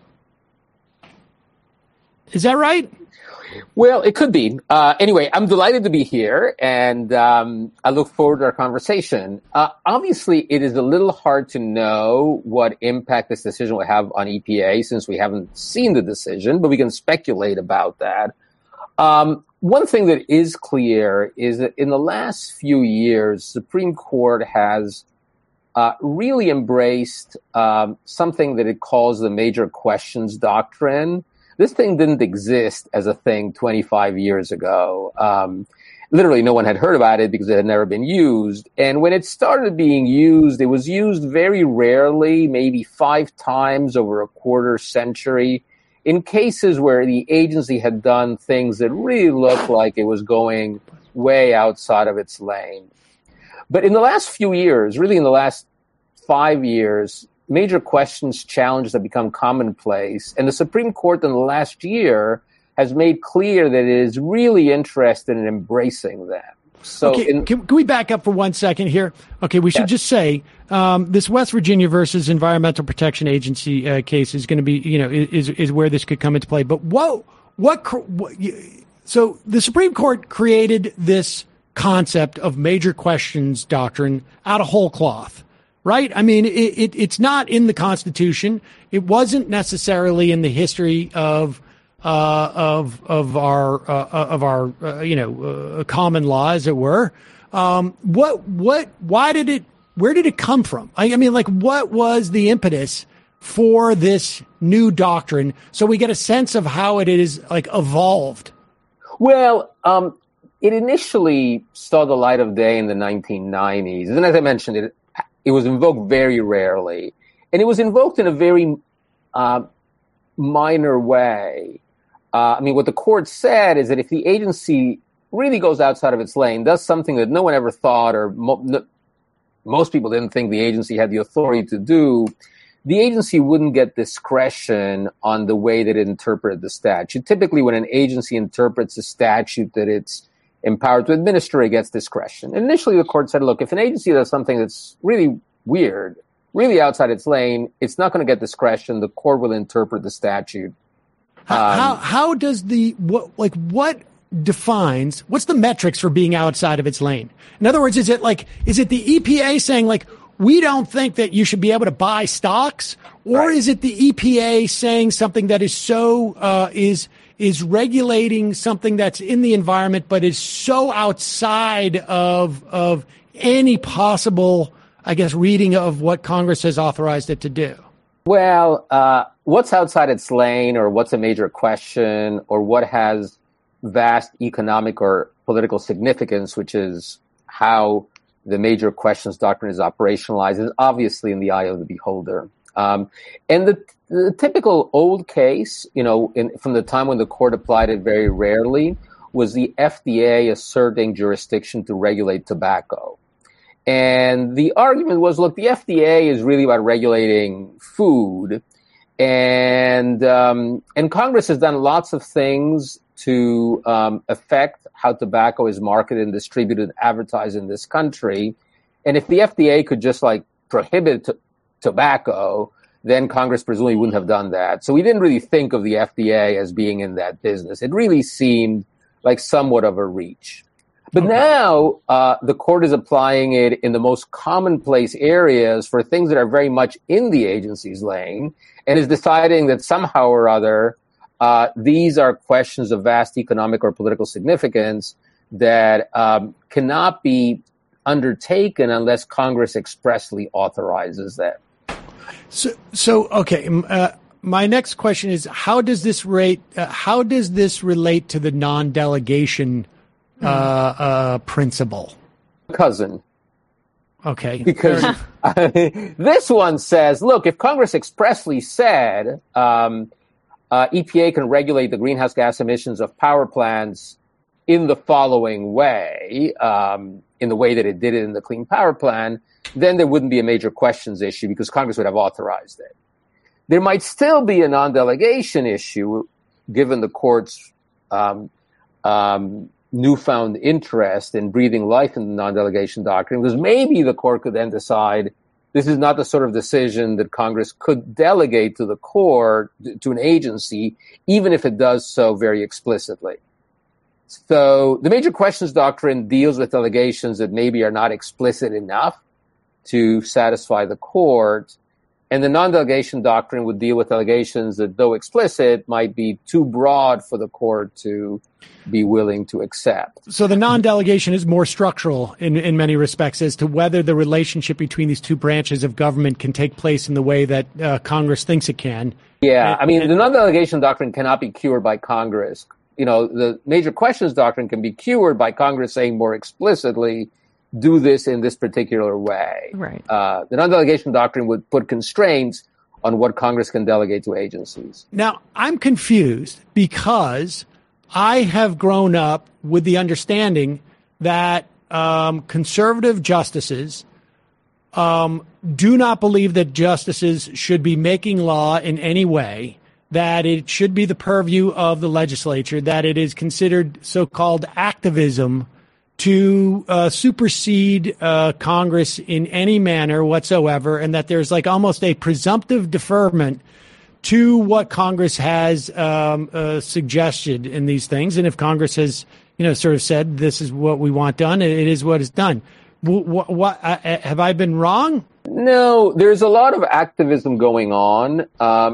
[SPEAKER 3] Is that right?
[SPEAKER 8] Well, it could be. Anyway, I'm delighted to be here, and I look forward to our conversation. Obviously, it is a little hard to know what impact this decision will have on EPA since we haven't seen the decision, but we can speculate about that. One thing that is clear is that in the last few years, Supreme Court has really embraced something that it calls the major questions doctrine. This thing didn't exist as a thing 25 years ago. literally no one had heard about it because it had never been used. And when it started being used, it was used very rarely, maybe 5 times over a quarter century, in cases where the agency had done things that really looked like it was going way outside of its lane. But in the last few years, really in the last 5 years, major questions challenges have become commonplace. And the Supreme Court in the last year has made clear that it is really interested in embracing them. So
[SPEAKER 3] okay, can we back up for 1 second here? Okay, we should just say this West Virginia versus Environmental Protection Agency case is going to be, is where this could come into play. But so the Supreme Court created this concept of major questions doctrine out of whole cloth, right? I mean, it's not in the Constitution. It wasn't necessarily in the history of our common law, as it were. Why did it, where did it come from? I mean, like, what was the impetus for this new doctrine? So we get a sense of how it is like evolved.
[SPEAKER 8] Well, it initially saw the light of day in the 1990s. And as I mentioned, it was invoked very rarely. And it was invoked in a very minor way. I mean, what the court said is that if the agency really goes outside of its lane, does something that no one ever thought or most people didn't think the agency had the authority to do, the agency wouldn't get discretion on the way that it interpreted the statute. Typically, when an agency interprets a statute that it's empowered to administer, it gets discretion. Initially, the court said, look, if an agency does something that's really weird, really outside its lane, it's not going to get discretion. The court will interpret the statute.
[SPEAKER 3] How does what defines, what's the metrics for being outside of its lane? In other words, is it the EPA saying, like, we don't think that you should be able to buy stocks? Or is it the EPA saying something that is so, is regulating something that's in the environment, but is so outside of any possible, I guess, reading of what Congress has authorized it to do?
[SPEAKER 8] Well, what's outside its lane, or what's a major question, or what has vast economic or political significance, which is how the major questions doctrine is operationalized, is obviously in the eye of the beholder. And the typical old case, from the time when the court applied it very rarely, was the FDA asserting jurisdiction to regulate tobacco. And the argument was, look, the FDA is really about regulating food, and Congress has done lots of things to affect how tobacco is marketed and distributed and advertised in this country. And if the FDA could just prohibit tobacco, then Congress presumably wouldn't have done that. So we didn't really think of the FDA as being in that business. It really seemed like somewhat of a reach. But now the court is applying it in the most commonplace areas for things that are very much in the agency's lane, and is deciding that somehow or other these are questions of vast economic or political significance that cannot be undertaken unless Congress expressly authorizes them.
[SPEAKER 3] So okay. My next question is, how does this relate to the non-delegation principle?
[SPEAKER 8] Cousin.
[SPEAKER 3] Okay.
[SPEAKER 8] Because this one says, look, if Congress expressly said EPA can regulate the greenhouse gas emissions of power plants in the following way, in the way that it did it in the Clean Power Plan, then there wouldn't be a major questions issue because Congress would have authorized it. There might still be a non-delegation issue, given the court's newfound interest in breathing life in the non-delegation doctrine, because maybe the court could then decide this is not the sort of decision that Congress could delegate to the court, to an agency, even if it does so very explicitly. So the major questions doctrine deals with delegations that maybe are not explicit enough to satisfy the court. And the non-delegation doctrine would deal with delegations that, though explicit, might be too broad for the court to be willing to accept.
[SPEAKER 3] So the non-delegation is more structural in many respects as to whether the relationship between these two branches of government can take place in the way that Congress thinks it can.
[SPEAKER 8] Yeah, the non-delegation doctrine cannot be cured by Congress. the major questions doctrine can be cured by Congress saying more explicitly, do this in this particular way.
[SPEAKER 4] Right.
[SPEAKER 8] The non-delegation doctrine would put constraints on what Congress can delegate to agencies.
[SPEAKER 3] Now, I'm confused because I have grown up with the understanding that conservative justices do not believe that justices should be making law in any way, that it should be the purview of the legislature, that it is considered so-called activism to supersede Congress in any manner whatsoever, and that there's like almost a presumptive deferment to what Congress has suggested in these things. And if Congress has, sort of said this is what we want done, it is what is done. What have I been wrong?
[SPEAKER 8] No, there's a lot of activism going on.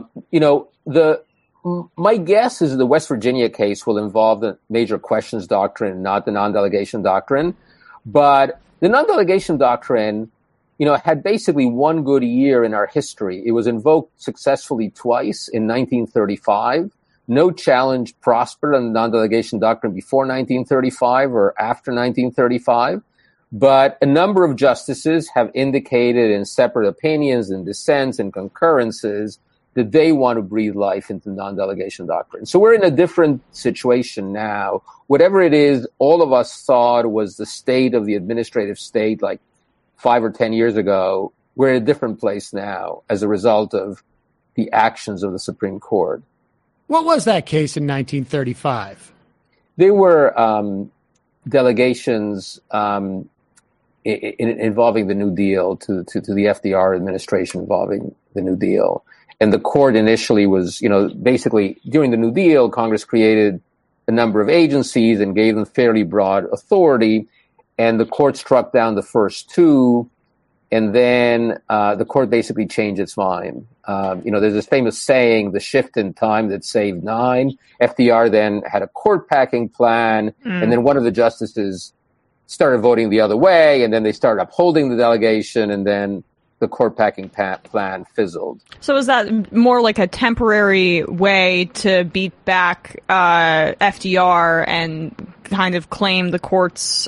[SPEAKER 8] My guess is the West Virginia case will involve the major questions doctrine, not the non-delegation doctrine. But the non-delegation doctrine, had basically one good year in our history. It was invoked successfully twice in 1935. No challenge prospered on the non-delegation doctrine before 1935 or after 1935. But a number of justices have indicated in separate opinions and dissents and concurrences that they want to breathe life into non-delegation doctrine. So we're in a different situation now. Whatever it is, all of us thought was the state of the administrative state like 5 or 10 years ago. We're in a different place now as a result of the actions of the Supreme Court.
[SPEAKER 3] What was that case in 1935?
[SPEAKER 8] They were delegations involving the New Deal to the FDR administration involving the New Deal. And the court initially was, basically during the New Deal, Congress created a number of agencies and gave them fairly broad authority. And the court struck down the first two. And then the court basically changed its mind. There's this famous saying, the shift in time that saved 9. FDR then had a court packing plan. And then one of the justices started voting the other way. And then they started upholding the delegation. And then the court packing plan fizzled. So
[SPEAKER 4] is that more like a temporary way to beat back FDR and kind of claim the court's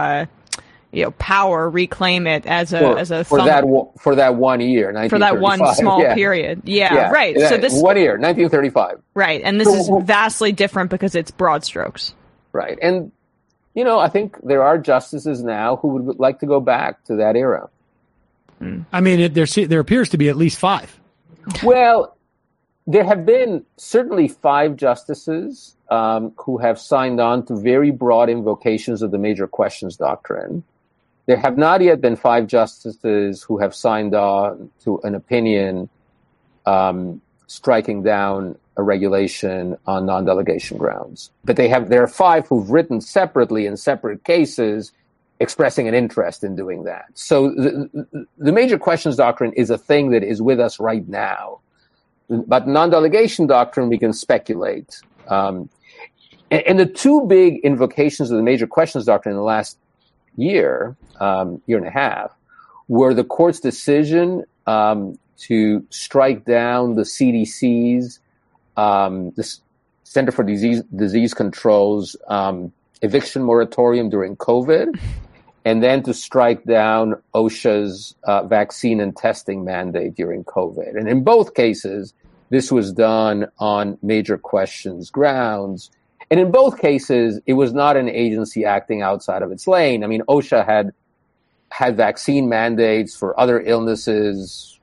[SPEAKER 4] power, reclaim it as a
[SPEAKER 8] for that 1 year,
[SPEAKER 4] for that one small period? Yeah, right.
[SPEAKER 8] So this 1 year, 1935.
[SPEAKER 4] Right, and this is vastly different because it's broad strokes.
[SPEAKER 8] Right, and I think there are justices now who would like to go back to that era.
[SPEAKER 3] I mean, there appears to be at least 5.
[SPEAKER 8] Well, there have been certainly 5 justices who have signed on to very broad invocations of the major questions doctrine. There have not yet been 5 justices who have signed on to an opinion striking down a regulation on non-delegation grounds. But there are 5 who've written separately in separate cases expressing an interest in doing that. So the major questions doctrine is a thing that is with us right now. But non-delegation doctrine, we can speculate. And the 2 big invocations of the major questions doctrine in the last year and a half, were the court's decision to strike down the CDC's, the Center for Disease Control's eviction moratorium during COVID, and then to strike down OSHA's vaccine and testing mandate during COVID. And in both cases, this was done on major questions grounds. And in both cases, it was not an agency acting outside of its lane. I mean, OSHA had vaccine mandates for other illnesses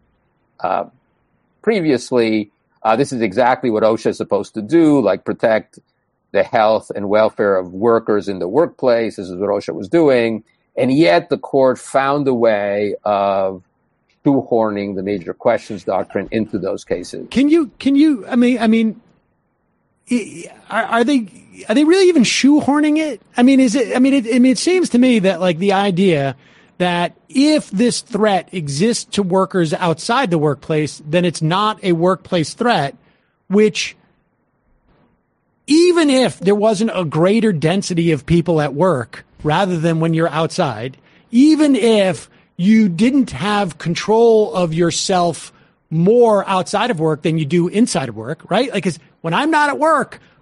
[SPEAKER 8] previously. This is exactly what OSHA is supposed to do, like protect the health and welfare of workers in the workplace. This is what OSHA was doing. And yet the court found a way of shoehorning the major questions doctrine into those cases.
[SPEAKER 3] Can you, I mean, are they really even shoehorning it? I mean, it seems to me that like the idea that if this threat exists to workers outside the workplace, then it's not a workplace threat, which even if there wasn't a greater density of people at work rather than when you're outside, even if you didn't have control of yourself more outside of work than you do inside of work, right? Like, 'cause when I'm not at work,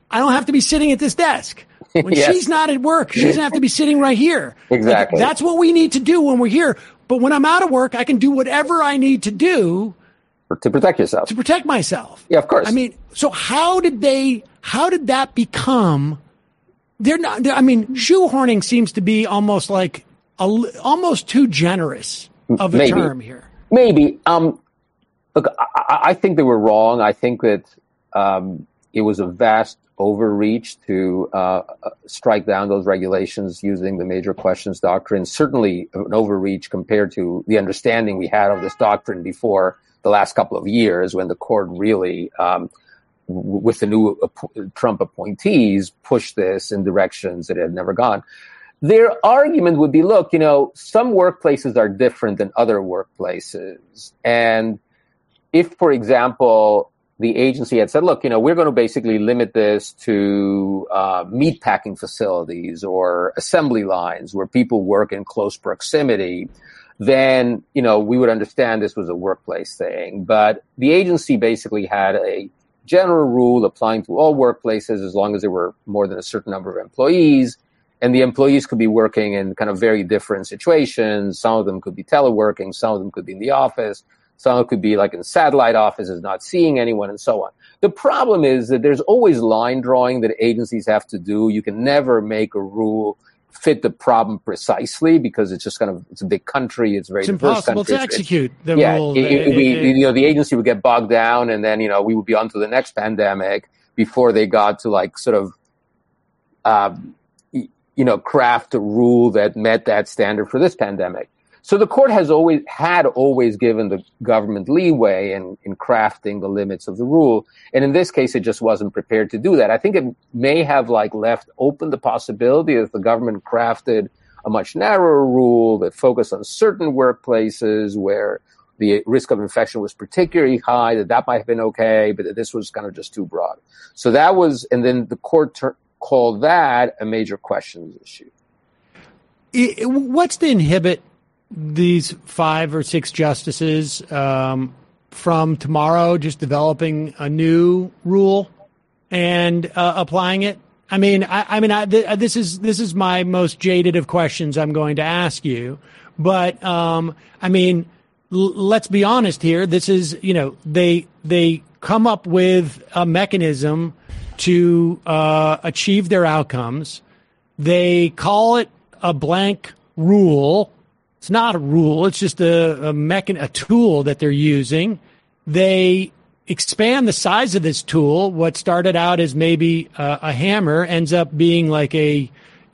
[SPEAKER 3] I don't have to be sitting at this desk. When
[SPEAKER 8] Yes.
[SPEAKER 3] she's not at work, she doesn't have to be sitting right here.
[SPEAKER 8] Exactly.
[SPEAKER 3] Like, that's what we need to do when we're here. But when I'm out of work, I can do whatever I need to do
[SPEAKER 8] To protect yourself.
[SPEAKER 3] to protect myself.
[SPEAKER 8] Yeah, of course.
[SPEAKER 3] I mean, so how did that become? Shoehorning seems to be almost like almost too generous of a
[SPEAKER 8] Maybe.
[SPEAKER 3] term here.
[SPEAKER 8] Maybe. Look, I think they were wrong. I think that it was a vast overreach to strike down those regulations using the major questions doctrine. Certainly an overreach compared to the understanding we had of this doctrine before the last couple of years, when the court really, with the new Trump appointees, pushed this in directions that it had never gone. Their argument would be, look, some workplaces are different than other workplaces. And if, for example, the agency had said, look, we're going to basically limit this to meat packing facilities or assembly lines where people work in close proximity, then, we would understand this was a workplace thing. But the agency basically had a general rule applying to all workplaces as long as there were more than a certain number of employees. And the employees could be working in kind of very different situations. Some of them could be teleworking. Some of them could be in the office. Some could be like in satellite offices, not seeing anyone, and so on. The problem is that there's always line drawing that agencies have to do. You can never make a rule fit the problem precisely because it's just it's a big country. It's a very diverse country.
[SPEAKER 3] Impossible to execute the rule.
[SPEAKER 8] The agency would get bogged down, and then, we would be on to the next pandemic before they got to craft a rule that met that standard for this pandemic. So the court has always given the government leeway in crafting the limits of the rule. And in this case, it just wasn't prepared to do that. I think it may have left open the possibility that the government crafted a much narrower rule that focused on certain workplaces where the risk of infection was particularly high, that might have been okay, but that this was kind of just too broad. So that was, and then the court called that a major questions issue.
[SPEAKER 3] What's to inhibit these 5 or 6 justices from tomorrow just developing a new rule and applying it? This is my most jaded of questions I'm going to ask you, but let's be honest here. This is, they come up with a mechanism to achieve their outcomes. They call it a blank rule. It's not a rule. It's just a tool that they're using. They expand the size of this tool. What started out as maybe a hammer ends up being like a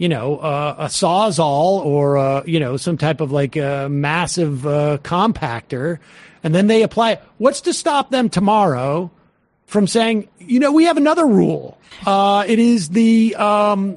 [SPEAKER 3] Sawzall or some type of massive compactor, and then they apply it. What's to stop them tomorrow from saying, we have another rule? It is the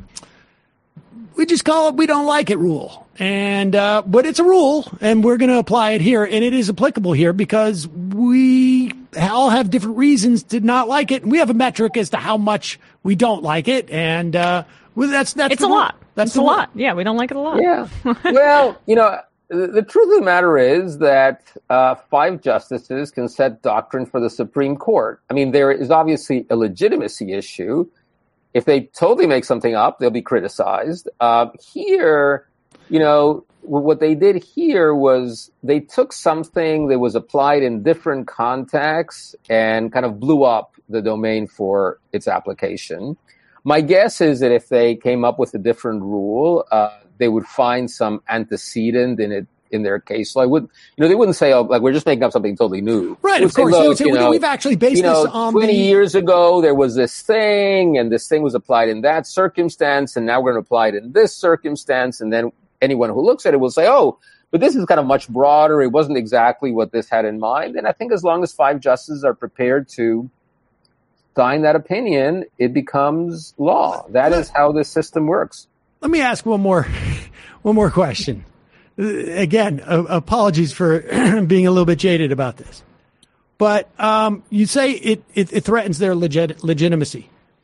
[SPEAKER 3] we just call it "we don't like it" rule. And, but it's a rule and we're going to apply it here, and it is applicable here because we all have different reasons to not like it. And we have a metric as to how much we don't like it. And, that's
[SPEAKER 4] it's a lot. That's a lot. Yeah. We don't like it a lot.
[SPEAKER 8] Yeah. Well, the truth of the matter is that 5 justices can set doctrine for the Supreme Court. There is obviously a legitimacy issue. If they totally make something up, they'll be criticized. Here, what they did here was they took something that was applied in different contexts and kind of blew up the domain for its application. My guess is that if they came up with a different rule, they would find some antecedent in it, in their case. So they wouldn't say, we're just making up something totally new.
[SPEAKER 3] Right, of course. We've actually based this on
[SPEAKER 8] 20 years ago, there was this thing, and this thing was applied in that circumstance, and now we're going to apply it in this circumstance, and then anyone who looks at it will say, but this is kind of much broader. It wasn't exactly what this had in mind. And I think as long as 5 justices are prepared to sign that opinion, it becomes law. That is how this system works.
[SPEAKER 3] Let me ask one more question. Again, apologies for being a little bit jaded about this, but you say it threatens their legitimacy.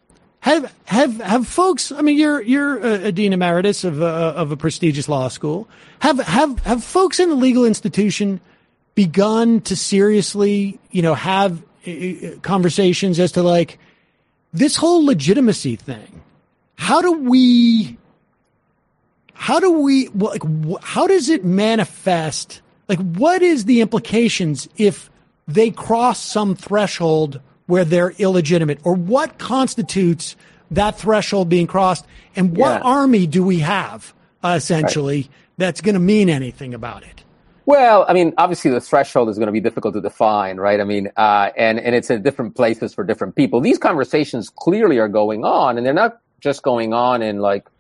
[SPEAKER 3] Have folks? You're a dean emeritus of a prestigious law school. Have folks in the legal institution begun to seriously, have conversations as to this whole legitimacy thing, how does it manifest? Like, what is the implications if they cross some threshold where they're illegitimate, or what constitutes that threshold being crossed? And what army do we have, essentially, that's going to mean anything about it?
[SPEAKER 8] Well, I mean, obviously the threshold is going to be difficult to define, right? I mean, and it's in different places for different people. These conversations clearly are going on, and they're not just going on in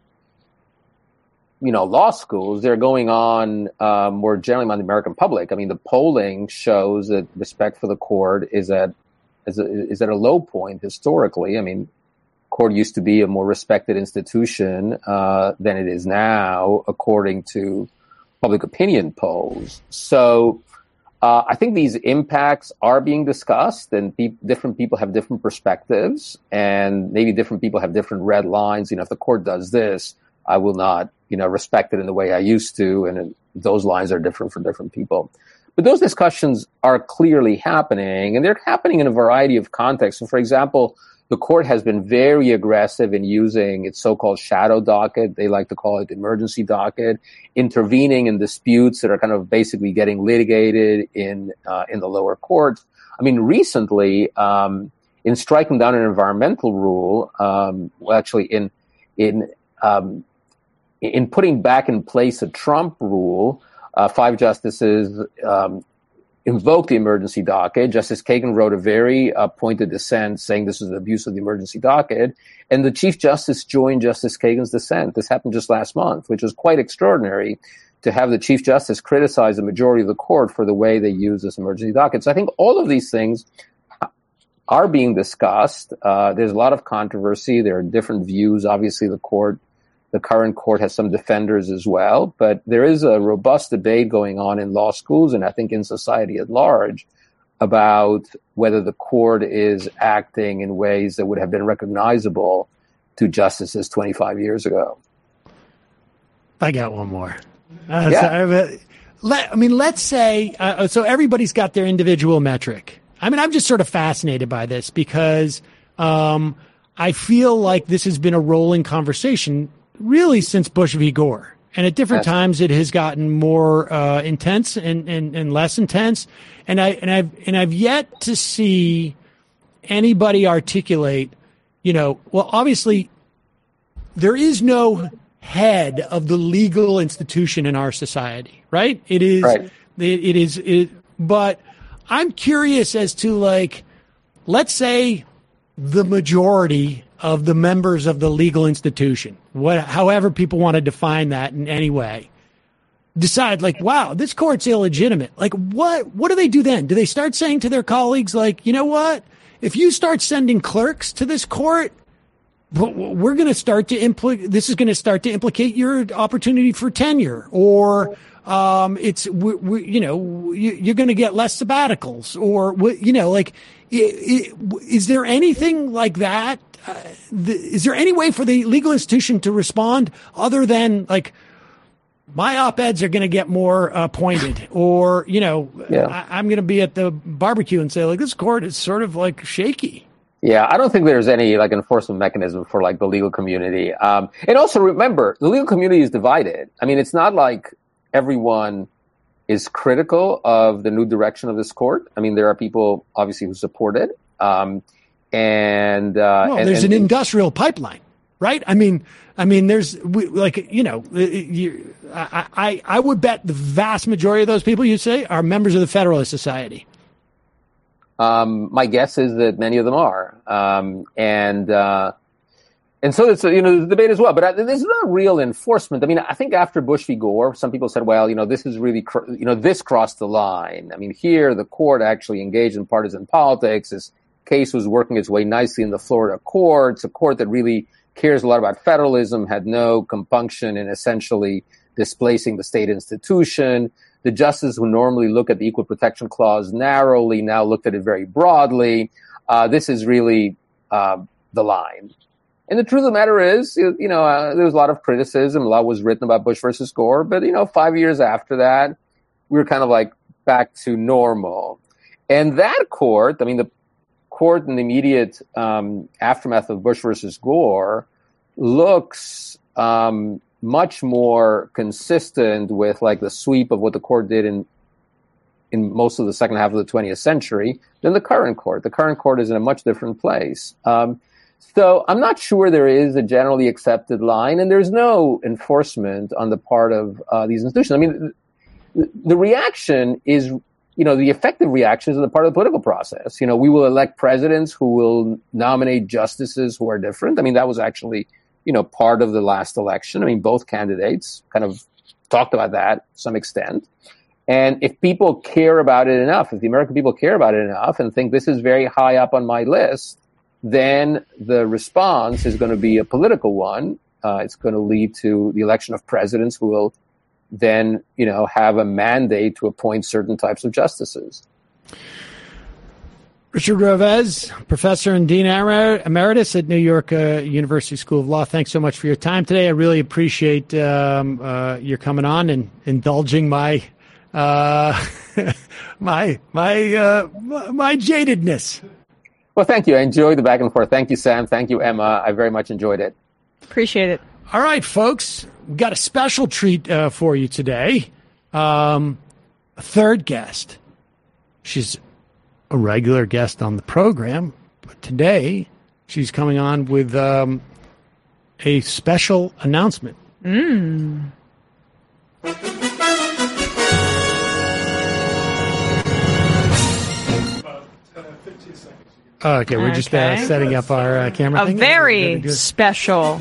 [SPEAKER 8] law schools. They're going on more generally among the American public. I mean, the polling shows that respect for the court is at a low point historically. I mean, court used to be a more respected institution than it is now, according to public opinion polls. So I think these impacts are being discussed, and different people have different perspectives, and maybe different people have different red lines. If the court does this, I will not, respect it in the way I used to, and those lines are different for different people. But those discussions are clearly happening, and they're happening in a variety of contexts. So, for example, the court has been very aggressive in using its so-called shadow docket. They like to call it the emergency docket, intervening in disputes that are kind of basically getting litigated in the lower courts. I mean, recently, in striking down an environmental rule, in putting back in place a Trump rule, 5 justices invoked the emergency docket. Justice Kagan wrote a very pointed dissent saying this is an abuse of the emergency docket. And the Chief Justice joined Justice Kagan's dissent. This happened just last month, which was quite extraordinary to have the Chief Justice criticize the majority of the court for the way they use this emergency docket. So I think all of these things are being discussed. There's a lot of controversy. There are different views. Obviously, the current court has some defenders as well, but there is a robust debate going on in law schools, and I think in society at large, about whether the court is acting in ways that would have been recognizable to justices 25 years ago.
[SPEAKER 3] I got one more. Let's say, so everybody's got their individual metric. I mean, I'm just sort of fascinated by this because I feel like this has been a rolling conversation really since Bush v. Gore. And at different times it has gotten more intense and less intense. And I've yet to see anybody articulate, obviously there is no head of the legal institution in our society, right? It is, but I'm curious as to let's say the majority of the members of the legal institution, however people want to define that in any way, decide wow, this court's illegitimate. What do they do then? Do they start saying to their colleagues, you know what? If you start sending clerks to this court, we're going to start to this is going to start to implicate your opportunity for tenure, or you're going to get less sabbaticals, or is there anything like that? Is there any way for the legal institution to respond other than my op-eds are going to get more pointed, or I'm going to be at the barbecue and say this court is sort of shaky?
[SPEAKER 8] Yeah, I don't think there's any enforcement mechanism for the legal community. And also remember, the legal community is divided. I mean, it's not like everyone is critical of the new direction of this court. I mean, there are people obviously who support it. There's an industrial pipeline,
[SPEAKER 3] right? I mean, there's I would bet the vast majority of those people you say are members of the Federalist Society.
[SPEAKER 8] My guess is that many of them are, and so it's the debate as well. But there's not real enforcement. I mean, I think after Bush v. Gore, some people said, well, this is really this crossed the line. I mean, here the court actually engaged in partisan politics. This case was working its way nicely in the Florida courts, a court that really cares a lot about federalism, had no compunction in essentially displacing the state institution. The justices who normally look at the Equal Protection Clause narrowly now looked at it very broadly. This is really the line. And the truth of the matter is, there was a lot of criticism. A lot was written about Bush versus Gore. But, 5 years after that, we were kind of back to normal. And that court, I mean, the court in the immediate aftermath of Bush versus Gore looks much more consistent with like the sweep of what the court did in most of the second half of the 20th century than the current court. The current court is in a much different place. So I'm not sure there is a generally accepted line, and there's no enforcement on the part of these institutions. I mean, the reaction is, the effective reaction is on the part of the political process. We will elect presidents who will nominate justices who are different. I mean, that was actually, part of the last election. I mean, both candidates kind of talked about that to some extent. And if people care about it enough, if the American people care about it enough and think this is very high up on my list, then the response is going to be a political one. It's going to lead to the election of presidents who will then, have a mandate to appoint certain types of justices.
[SPEAKER 3] Richard Revesz, professor and dean emeritus at New York University School of Law. Thanks so much for your time today. I really appreciate your coming on and indulging my my jadedness.
[SPEAKER 8] Well, thank you. I enjoyed the back and forth. Thank you, Sam. Thank you, Emma. I very much enjoyed it.
[SPEAKER 4] Appreciate it.
[SPEAKER 3] All right, folks. We've got a special treat for you today. A third guest. She's a regular guest on the program, but today she's coming on with a special announcement. Okay, we're just setting up our camera thing.
[SPEAKER 4] A very special.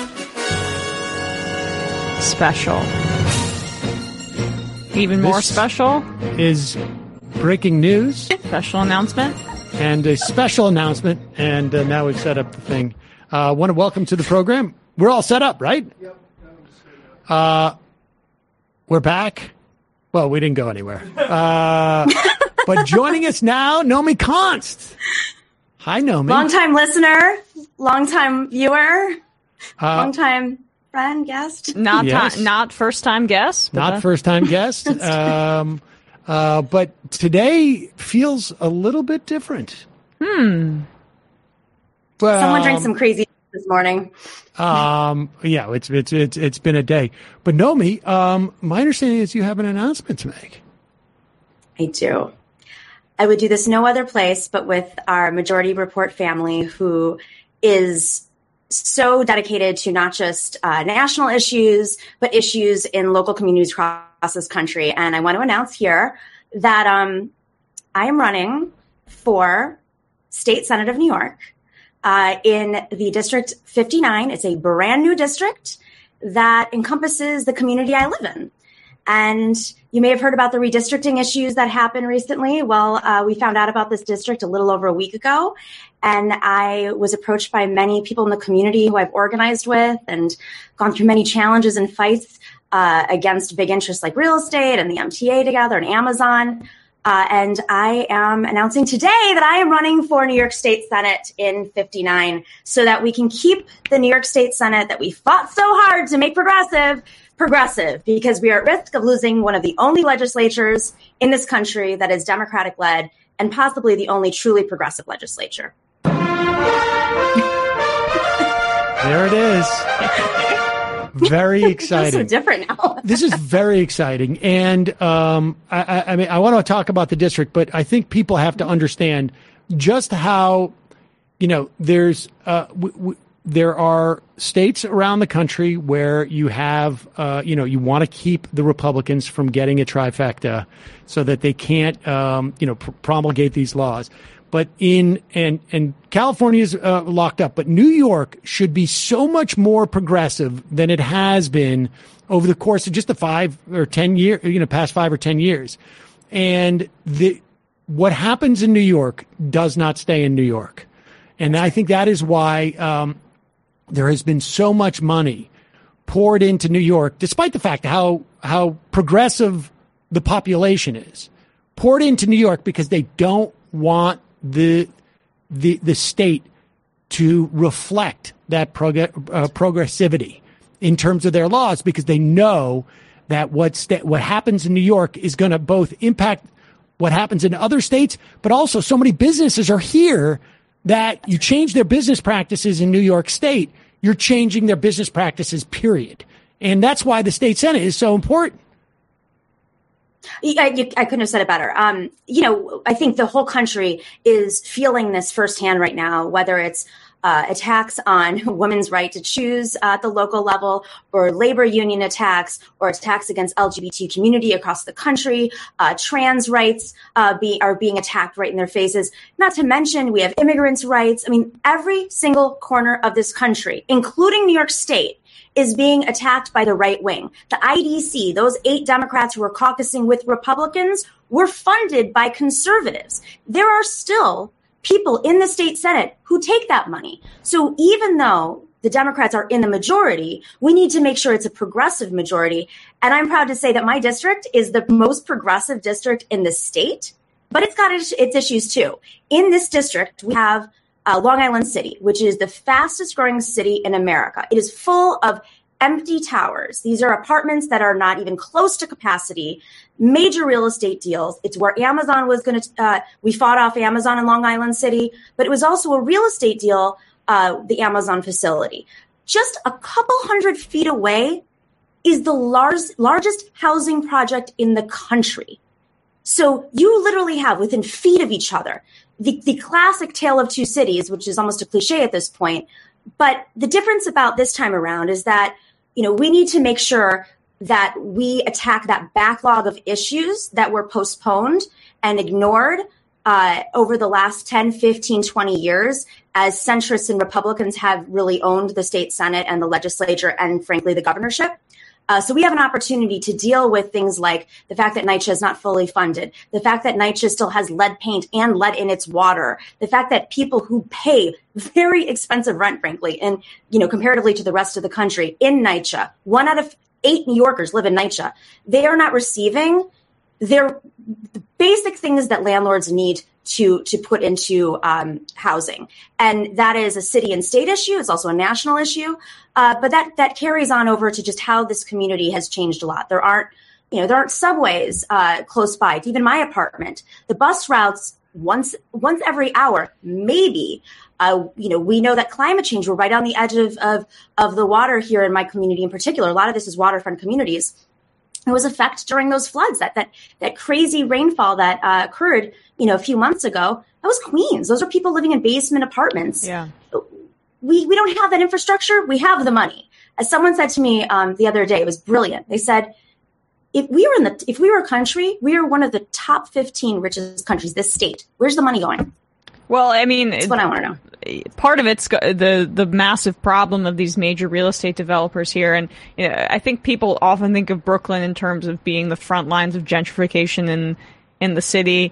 [SPEAKER 4] Even more special
[SPEAKER 3] is breaking news.
[SPEAKER 4] Special announcement.
[SPEAKER 3] And a special announcement. And now we've set up the thing. Want to welcome to the program. We're all set up, right? Yep. We're back. Well, we didn't go anywhere. But joining us now, Nomi Konst. Hi, Nomi.
[SPEAKER 9] Long-time listener, long-time viewer, long-time friend, guest.
[SPEAKER 4] Not first-time guest.
[SPEAKER 3] Not first-time guest. But today feels a little bit different.
[SPEAKER 9] Well, someone drank some crazy this morning.
[SPEAKER 3] Yeah, it's been a day. But Nomi, my understanding is you have an announcement to make.
[SPEAKER 9] I do. I would do this no other place but with our Majority Report family, who is so dedicated to not just national issues, but issues in local communities across this country. And I want to announce here that I am running for State Senate of New York in the District 59. It's a brand new district that encompasses the community I live in. And you may have heard about the redistricting issues that happened recently. Well, we found out about this district a little over a week ago, and I was approached by many people in the community who I've organized with and gone through many challenges and fights against big interests like real estate and the MTA together and Amazon. And I am announcing today that I am running for New York State Senate in 59 so that we can keep the New York State Senate that we fought so hard to make progressive, because we are at risk of losing one of the only legislatures in this country that is Democratic-led and possibly the only truly progressive legislature.
[SPEAKER 3] There it is. Very exciting.
[SPEAKER 9] It's so different now.
[SPEAKER 3] This is very exciting. And I mean, I want to talk about the district, but I think people have to understand just how, there's there are states around the country where you have, you want to keep the Republicans from getting a trifecta so that they can't, promulgate these laws. But and California is locked up, but New York should be so much more progressive than it has been over the course of just the 5 or 10 years, past 5 or 10 years. And what happens in New York does not stay in New York. And I think that is why there has been so much money poured into New York, despite the fact how progressive the population is, poured into New York because they don't want the state to reflect that progressivity in terms of their laws, because they know that what happens in New York is going to both impact what happens in other states, but also so many businesses are here that you change their business practices in New York State, you're changing their business practices, period. And that's why the state Senate is so important.
[SPEAKER 9] I couldn't have said it better. I think the whole country is feeling this firsthand right now, whether it's attacks on women's right to choose at the local level, or labor union attacks, or attacks against LGBT community across the country. Trans rights are being attacked right in their faces. Not to mention, we have immigrants' rights. I mean, every single corner of this country, including New York State, is being attacked by the right wing. The IDC, those 8 Democrats who were caucusing with Republicans, were funded by conservatives. There are still people in the state Senate who take that money. So even though the Democrats are in the majority, we need to make sure it's a progressive majority. And I'm proud to say that my district is the most progressive district in the state, but it's got its issues too. In this district, we have Long Island City, which is the fastest growing city in America. It is full of empty towers. These are apartments that are not even close to capacity, major real estate deals. It's where Amazon was going to, we fought off Amazon in Long Island City, but it was also a real estate deal, the Amazon facility. Just a couple hundred feet away is the largest housing project in the country. So you literally have, within feet of each other, the classic tale of two cities, which is almost a cliche at this point. But the difference about this time around is that, we need to make sure that we attack that backlog of issues that were postponed and ignored over the last 10, 15, 20 years, as centrists and Republicans have really owned the state Senate and the legislature and, frankly, the governorship. So we have an opportunity to deal with things like the fact that NYCHA is not fully funded, the fact that NYCHA still has lead paint and lead in its water, the fact that people who pay very expensive rent, frankly, and, comparatively to the rest of the country in NYCHA, 1 out of 8 New Yorkers live in NYCHA. They are not receiving the basic things that landlords need to put into housing. And that is a city and state issue. It's also a national issue. But that carries on over to just how this community has changed a lot. There aren't subways close by to even my apartment. The bus routes once every hour, maybe. We know that climate change, we're right on the edge of the water here in my community in particular. A lot of this is waterfront communities. It was effect during those floods, that crazy rainfall that occurred, a few months ago. That was Queens. Those are people living in basement apartments. Yeah. We don't have that infrastructure. We have the money. As someone said to me the other day, it was brilliant. They said, if we were a country, we are one of the top 15 richest countries, this state. Where's the money going?
[SPEAKER 4] Well, I mean,
[SPEAKER 9] that's what I want to know.
[SPEAKER 4] Part of it's the massive problem of these major real estate developers here. And I think people often think of Brooklyn in terms of being the front lines of gentrification in the city.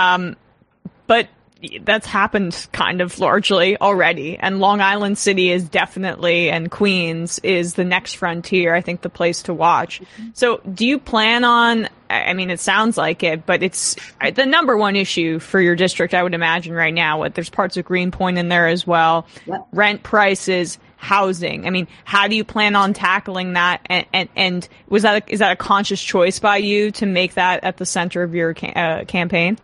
[SPEAKER 4] But that's happened kind of largely already. And Long Island City is definitely, and Queens is the next frontier, I think, the place to watch. So do you plan on, I mean, it sounds like it, but it's the number one issue for your district, I would imagine right now. There's parts of Greenpoint in there as well. Yep. Rent prices, housing. I mean, how do you plan on tackling that? And is that a conscious choice by you to make that at the center of your campaign?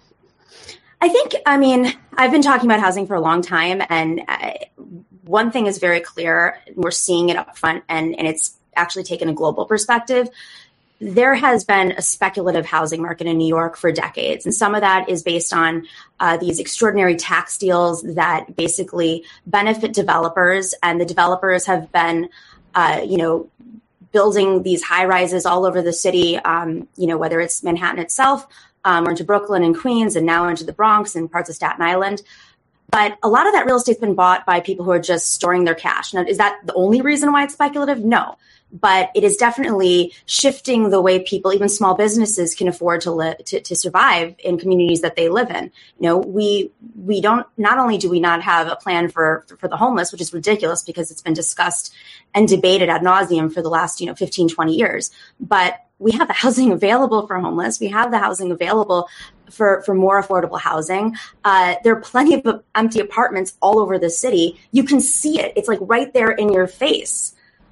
[SPEAKER 9] I've been talking about housing for a long time, and one thing is very clear. We're seeing it up front, and it's actually taken a global perspective. There has been a speculative housing market in New York for decades, and some of that is based on these extraordinary tax deals that basically benefit developers, and the developers have been, building these high rises all over the city, whether it's Manhattan itself, or into Brooklyn and Queens, and now into the Bronx and parts of Staten Island. But a lot of that real estate's been bought by people who are just storing their cash. Now, is that the only reason why it's speculative? No. But it is definitely shifting the way people, even small businesses, can afford to live, to survive in communities that they live in. We don't, not only do we not have a plan for the homeless, which is ridiculous because it's been discussed and debated ad nauseum for the last, 15, 20 years, but we have the housing available for homeless. We have the housing available for more affordable housing. There are plenty of empty apartments all over the city. You can see it. It's like right there in your face.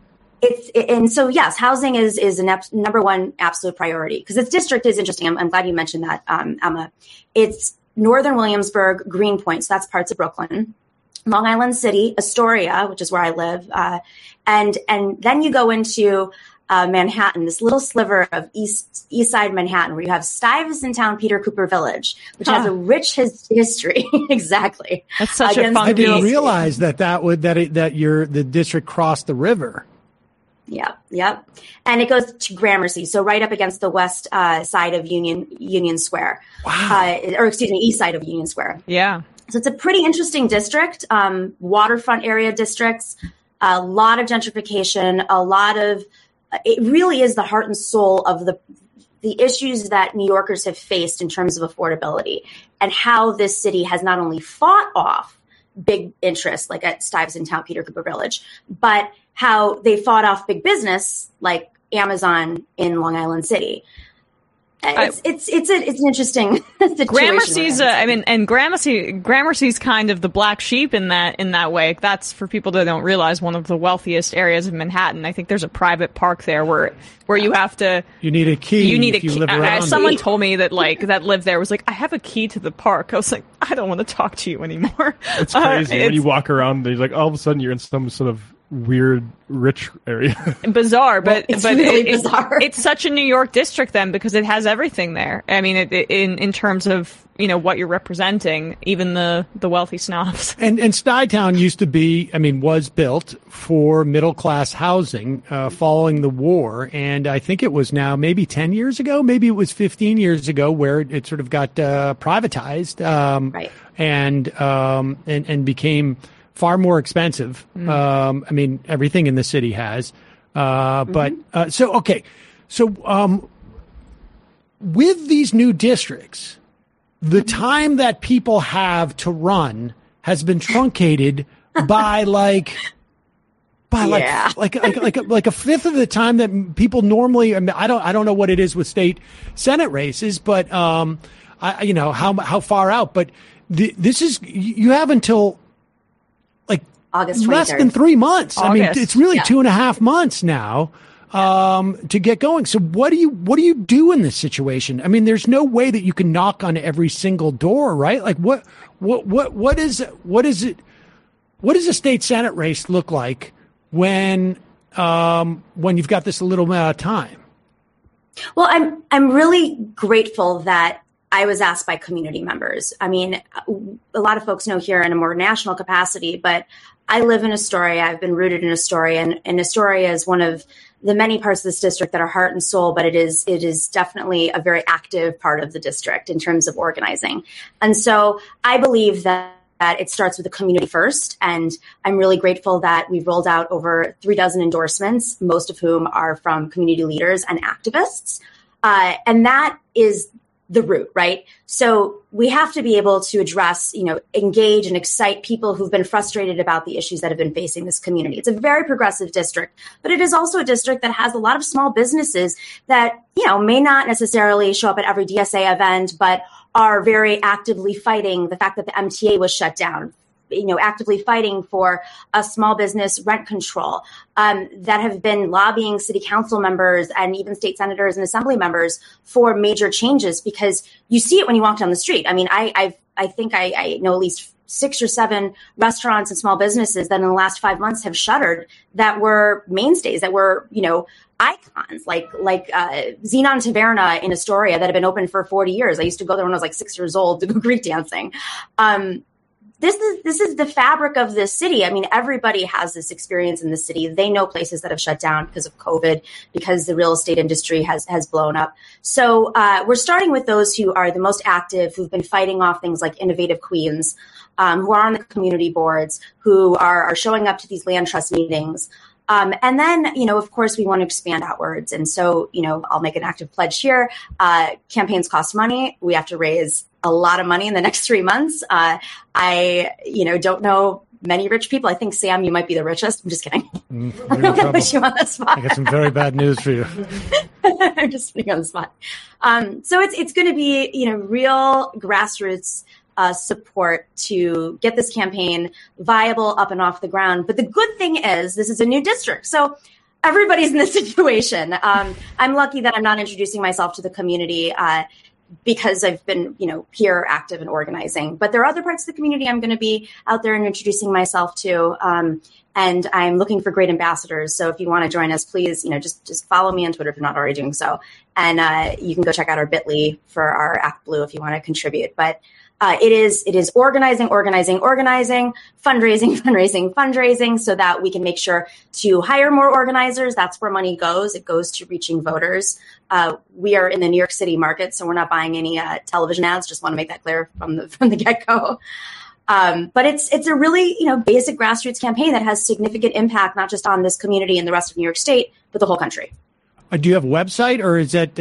[SPEAKER 9] And so yes, housing is a number one absolute priority, because this district is interesting. I'm glad you mentioned that, Emma. It's northern Williamsburg, Greenpoint, so that's parts of Brooklyn, Long Island City, Astoria, which is where I live, and then you go into Manhattan, this little sliver of east side Manhattan, where you have Stuyvesant Town, Peter Cooper Village, which has a rich history. Exactly.
[SPEAKER 4] That's such a fun.
[SPEAKER 3] I didn't realize that the district crossed the river.
[SPEAKER 9] Yep. And it goes to Gramercy, so right up against the west side of Union Square.
[SPEAKER 3] Wow.
[SPEAKER 9] East side of Union Square.
[SPEAKER 4] Yeah.
[SPEAKER 9] So it's a pretty interesting district, waterfront area districts, a lot of gentrification, it really is the heart and soul of the issues that New Yorkers have faced in terms of affordability, and how this city has not only fought off big interests like at Stuyvesant Town, Peter Cooper Village, but how they fought off big business like Amazon in Long Island City. It's an interesting situation.
[SPEAKER 4] Gramercy's kind of the black sheep in that way. That's, for people that don't realize, one of the wealthiest areas of Manhattan. I think there's a private park there where you have to.
[SPEAKER 3] You need a key.
[SPEAKER 4] You need a
[SPEAKER 3] key.
[SPEAKER 4] Live around someone told me that that lived there was like, I have a key to the park. I was like, I don't want to talk to you anymore.
[SPEAKER 5] It's crazy when you walk around. There's like all of a sudden you're in some sort of weird rich area.
[SPEAKER 4] Bizarre, but
[SPEAKER 9] it's really bizarre.
[SPEAKER 4] It's such a New York district then, because it has everything there. I mean, in terms of what you're representing, even the wealthy snobs.
[SPEAKER 3] And Stuytown was built for middle class housing following the war, and I think it was now maybe 10 years ago, maybe it was 15 years ago, where it sort of got privatized,
[SPEAKER 9] right,
[SPEAKER 3] and became far more expensive. Everything in the city has. But with these new districts, the time that people have to run has been truncated by like a fifth of the time that people normally. I don't know what it is with state Senate races, but how far out. But this is, you have until
[SPEAKER 9] August 23rd.
[SPEAKER 3] Less than 3 months.
[SPEAKER 4] August.
[SPEAKER 3] It's really 2.5 months now to get going. So what do you do in this situation? I mean, there's no way that you can knock on every single door, right? Like what does a state Senate race look like when you've got this little amount of time?
[SPEAKER 9] Well, I'm really grateful that I was asked by community members. I mean, a lot of folks know here in a more national capacity, but I live in Astoria. I've been rooted in Astoria, and Astoria is one of the many parts of this district that are heart and soul, but it is definitely a very active part of the district in terms of organizing. And so I believe that it starts with the community first. And I'm really grateful that we've rolled out over 36 endorsements, most of whom are from community leaders and activists. And that is the root, right? So we have to be able to address, engage and excite people who've been frustrated about the issues that have been facing this community. It's a very progressive district, but it is also a district that has a lot of small businesses that, may not necessarily show up at every DSA event, but are very actively fighting the fact that the MTA was shut down, actively fighting for a small business rent control, that have been lobbying city council members and even state senators and assembly members for major changes, because you see it when you walk down the street. I mean, I think I know at least 6 or 7 restaurants and small businesses that in the last 5 months have shuttered that were mainstays, that were, icons like Xenon Taverna in Astoria that had been open for 40 years. I used to go there when I was like 6 years old to go Greek dancing. This is the fabric of this city. I mean, everybody has this experience in the city. They know places that have shut down because of COVID, because the real estate industry has blown up. So we're starting with those who are the most active, who've been fighting off things like Innovative Queens, who are on the community boards, who are showing up to these land trust meetings. And then, of course, we want to expand outwards. And so, I'll make an active pledge here. Campaigns cost money. We have to raise a lot of money in the next 3 months. I don't know many rich people. I think, Sam, you might be the richest. I'm just kidding. I'm not going to put you on the spot.
[SPEAKER 3] I got some very bad news for you.
[SPEAKER 9] I'm just putting you on the spot. So it's going to be, real grassroots support to get this campaign viable, up and off the ground. But the good thing is this is a new district. So everybody's in this situation. I'm lucky that I'm not introducing myself to the community because I've been, here active and organizing. But there are other parts of the community I'm going to be out there and introducing myself to. And I'm looking for great ambassadors. So if you want to join us, please, just follow me on Twitter if you're not already doing so. And you can go check out our Bitly for our Act Blue if you want to contribute. But it is organizing, fundraising, so that we can make sure to hire more organizers. That's where money goes. It goes to reaching voters. We are in the New York City market, so we're not buying any television ads. Just want to make that clear from the get-go. But it's a really, basic grassroots campaign that has significant impact, not just on this community and the rest of New York State, but the whole country.
[SPEAKER 3] Do you have a website, or is that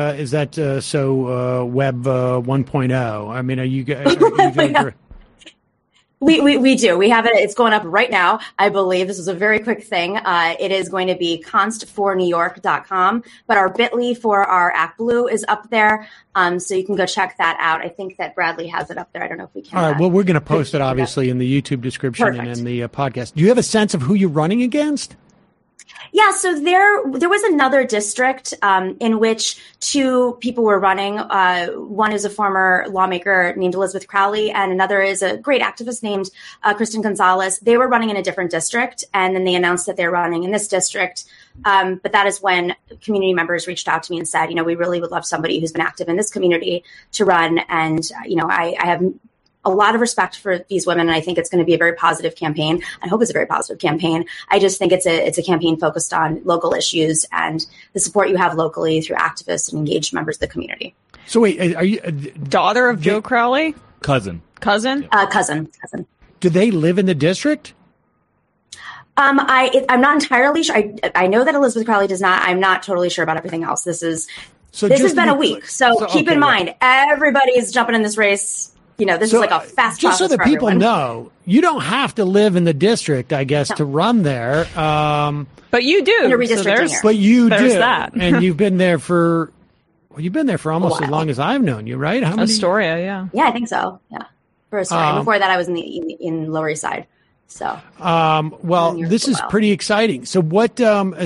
[SPEAKER 3] Web 1.0? I mean, are you guys?
[SPEAKER 9] We do. We have it. It's going up right now, I believe. This is a very quick thing. It is going to be const4newyork.com, but our Bitly for our Act Blue is up there. So you can go check that out. I think that Bradley has it up there. I don't know if we can.
[SPEAKER 3] All right. Well, we're going to post it obviously in the YouTube description. Perfect. And in the podcast. Do you have a sense of who you're running against?
[SPEAKER 9] Yeah, so there was another district in which two people were running. One is a former lawmaker named Elizabeth Crowley, and another is a great activist named Kristen Gonzalez. They were running in a different district, and then they announced that they're running in this district. But that is when community members reached out to me and said, we really would love somebody who's been active in this community to run. And, I have a lot of respect for these women, and I think it's going to be a very positive campaign. I hope it's a very positive campaign. I just think it's a campaign focused on local issues and the support you have locally through activists and engaged members of the community.
[SPEAKER 3] So wait, are you
[SPEAKER 4] daughter of Joe Crowley?
[SPEAKER 10] Cousin.
[SPEAKER 9] Cousin.
[SPEAKER 3] Do they live in the district?
[SPEAKER 9] I'm not entirely sure. I know that Elizabeth Crowley does not. I'm not totally sure about everything else. This has been a week, so keep in mind, everybody's jumping in this race. This is like a fast process.
[SPEAKER 3] Just so that people know, you don't have to live in the district, I guess, to run there.
[SPEAKER 4] But you do.
[SPEAKER 3] But you do.
[SPEAKER 4] That.
[SPEAKER 3] And you've been there for almost as long as I've known you, right?
[SPEAKER 4] How many? Astoria, yeah.
[SPEAKER 9] Yeah, I think so. Yeah. For Astoria. Before that, I was in Lower East Side. So.
[SPEAKER 3] This is pretty exciting. So what?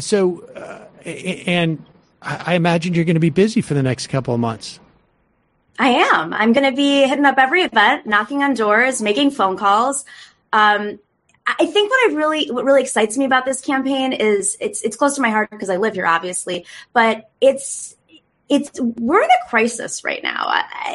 [SPEAKER 3] And I imagine you're going to be busy for the next couple of months.
[SPEAKER 9] I am. I'm going to be hitting up every event, knocking on doors, making phone calls. I think what really excites me about this campaign is it's close to my heart because I live here, obviously, but we're in a crisis right now.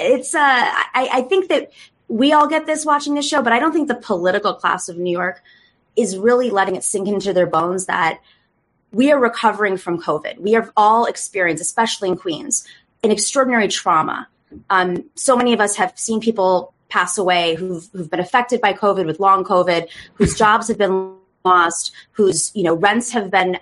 [SPEAKER 9] I think that we all get this watching this show, but I don't think the political class of New York is really letting it sink into their bones that we are recovering from COVID. We have all experienced, especially in Queens, an extraordinary trauma. So many of us have seen people pass away who've been affected by COVID, with long COVID, whose jobs have been lost, whose, rents have been,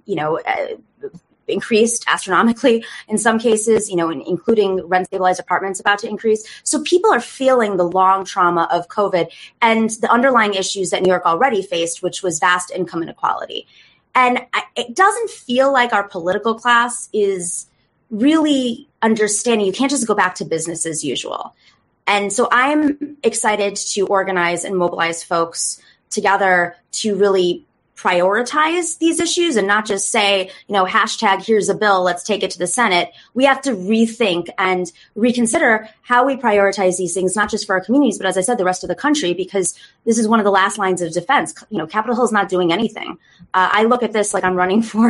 [SPEAKER 9] increased astronomically in some cases, including rent stabilized apartments about to increase. So people are feeling the long trauma of COVID and the underlying issues that New York already faced, which was vast income inequality. And it doesn't feel like our political class is really understanding you can't just go back to business as usual. And so I'm excited to organize and mobilize folks together to really prioritize these issues and not just say, hashtag here's a bill, let's take it to the Senate. We have to rethink and reconsider how we prioritize these things, not just for our communities, but as I said, the rest of the country, because this is one of the last lines of defense. Capitol Hill is not doing anything. I look at this like I'm running for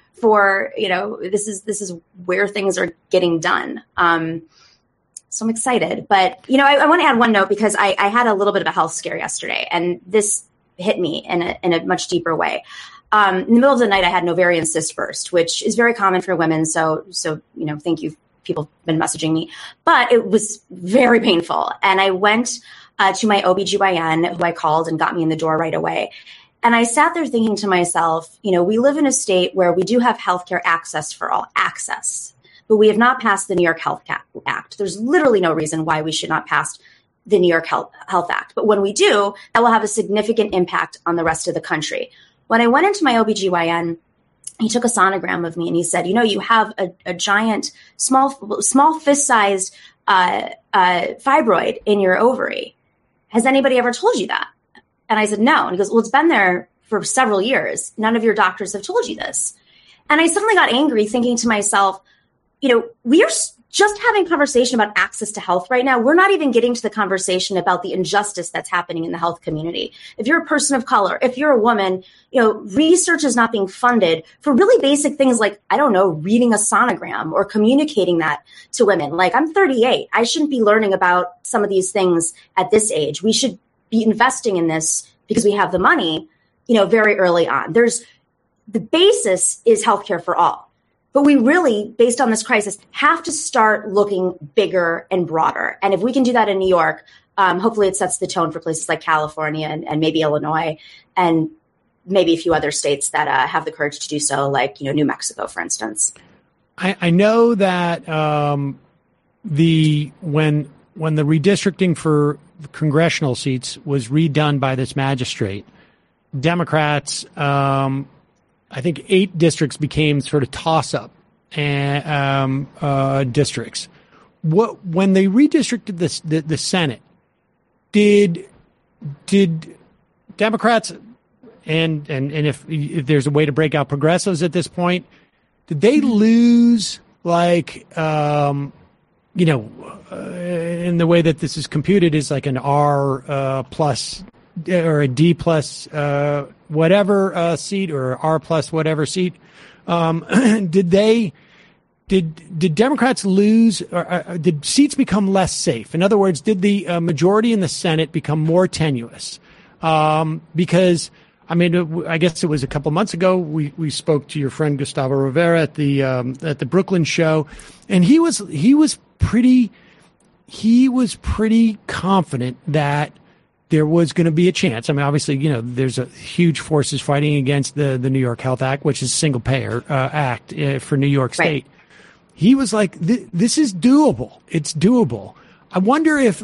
[SPEAKER 9] this is where things are getting done. So I'm excited, but I want to add one note because I had a little bit of a health scare yesterday, and this hit me in a much deeper way. In the middle of the night, I had an ovarian cyst burst, which is very common for women. So thank you. People have been messaging me, but it was very painful. And I went to my OBGYN, who I called and got me in the door right away. And I sat there thinking to myself, we live in a state where we do have healthcare access for all, but we have not passed the New York Health Act. There's literally no reason why we should not pass the New York Health Act. But when we do, that will have a significant impact on the rest of the country. When I went into my OBGYN, he took a sonogram of me and he said, you have a giant, small fist-sized fibroid in your ovary. Has anybody ever told you that? And I said, no. And he goes, well, it's been there for several years. None of your doctors have told you this. And I suddenly got angry thinking to myself, we are just having a conversation about access to health right now. We're not even getting to the conversation about the injustice that's happening in the health community. If you're a person of color, if you're a woman, research is not being funded for really basic things like, I don't know, reading a sonogram or communicating that to women. Like, I'm 38. I shouldn't be learning about some of these things at this age. We should be investing in this because we have the money, very early on. The basis is healthcare for all. But we really, based on this crisis, have to start looking bigger and broader. And if we can do that in New York, hopefully it sets the tone for places like California and maybe Illinois and maybe a few other states that have the courage to do so, like New Mexico, for instance.
[SPEAKER 3] I know that when the redistricting for congressional seats was redone by this magistrate, Democrats, I think 8 districts became sort of toss-up districts. When they redistricted the Senate, did Democrats and if there's a way to break out progressives at this point, did they lose in the way that this is computed is like an R plus or a D plus whatever seat or R plus whatever seat? Did Democrats lose or did seats become less safe? In other words, did the majority in the Senate become more tenuous? Because I guess it was a couple months ago we spoke to your friend Gustavo Rivera at the Brooklyn show, and he was pretty confident that there was going to be a chance. Obviously, there's a huge forces fighting against the New York Health Act, which is a single payer act for New York State. Right. He was like, this is doable. It's doable. I wonder if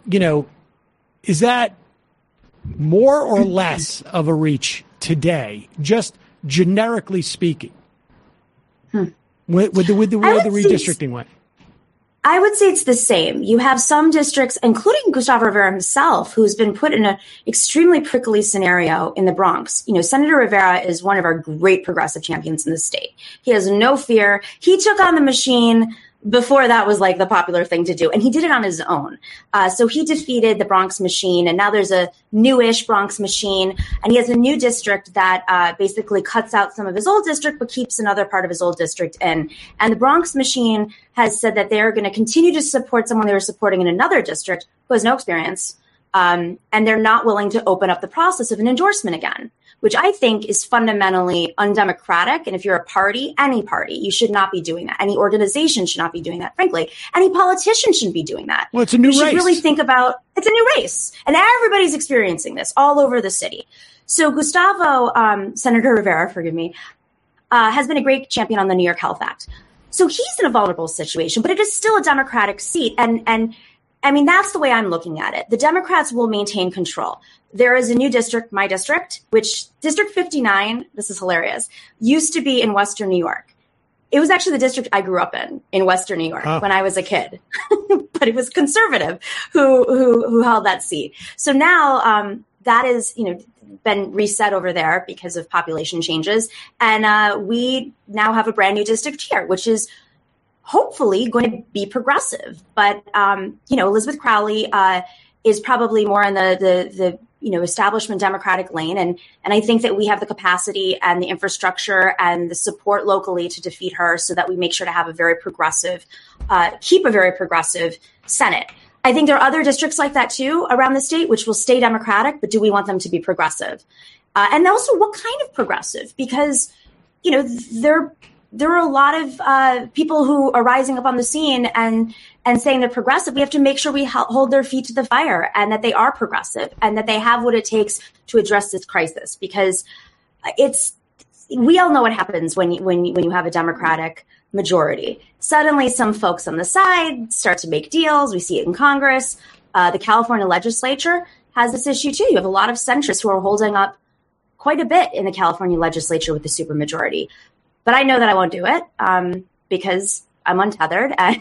[SPEAKER 3] is that more or less of a reach today, just generically speaking, with the way the redistricting went?
[SPEAKER 9] I would say it's the same. You have some districts, including Gustavo Rivera himself, who's been put in an extremely prickly scenario in the Bronx. Senator Rivera is one of our great progressive champions in the state. He has no fear. He took on the machine before that was like the popular thing to do. And he did it on his own. So he defeated the Bronx machine, and now there's a newish Bronx machine, and he has a new district that basically cuts out some of his old district, but keeps another part of his old district in. And the Bronx machine has said that they're going to continue to support someone they were supporting in another district who has no experience. And they're not willing to open up the process of an endorsement again, which I think is fundamentally undemocratic. And if you're a party, any party, you should not be doing that. Any organization should not be doing that, frankly. Any politician shouldn't be doing that.
[SPEAKER 3] Well, it's a new race.
[SPEAKER 9] You should really think about, it's a new race. And everybody's experiencing this all over the city. So Gustavo, Senator Rivera, forgive me, has been a great champion on the New York Health Act. So he's in a vulnerable situation, but it is still a Democratic seat. And that's the way I'm looking at it. The Democrats will maintain control. There is a new district, my district, which District 59, this is hilarious, used to be in Western New York. It was actually the district I grew up in Western New York when I was a kid, but it was conservative who held that seat. So now that is, been reset over there because of population changes. And we now have a brand new district here, which is hopefully going to be progressive. But, Elizabeth Crowley is probably more in the establishment Democratic lane. And I think that we have the capacity and the infrastructure and the support locally to defeat her so that we make sure to have keep a very progressive Senate. I think there are other districts like that, too, around the state, which will stay Democratic. But do we want them to be progressive? And also, what kind of progressive? Because, there are a lot of people who are rising up on the scene and saying they're progressive. We have to make sure we hold their feet to the fire and that they are progressive and that they have what it takes to address this crisis. Because we all know what happens when you have a Democratic majority. Suddenly, some folks on the side start to make deals. We see it in Congress. The California legislature has this issue, too. You have a lot of centrists who are holding up quite a bit in the California legislature with the supermajority. But I know that I won't do it because I'm untethered and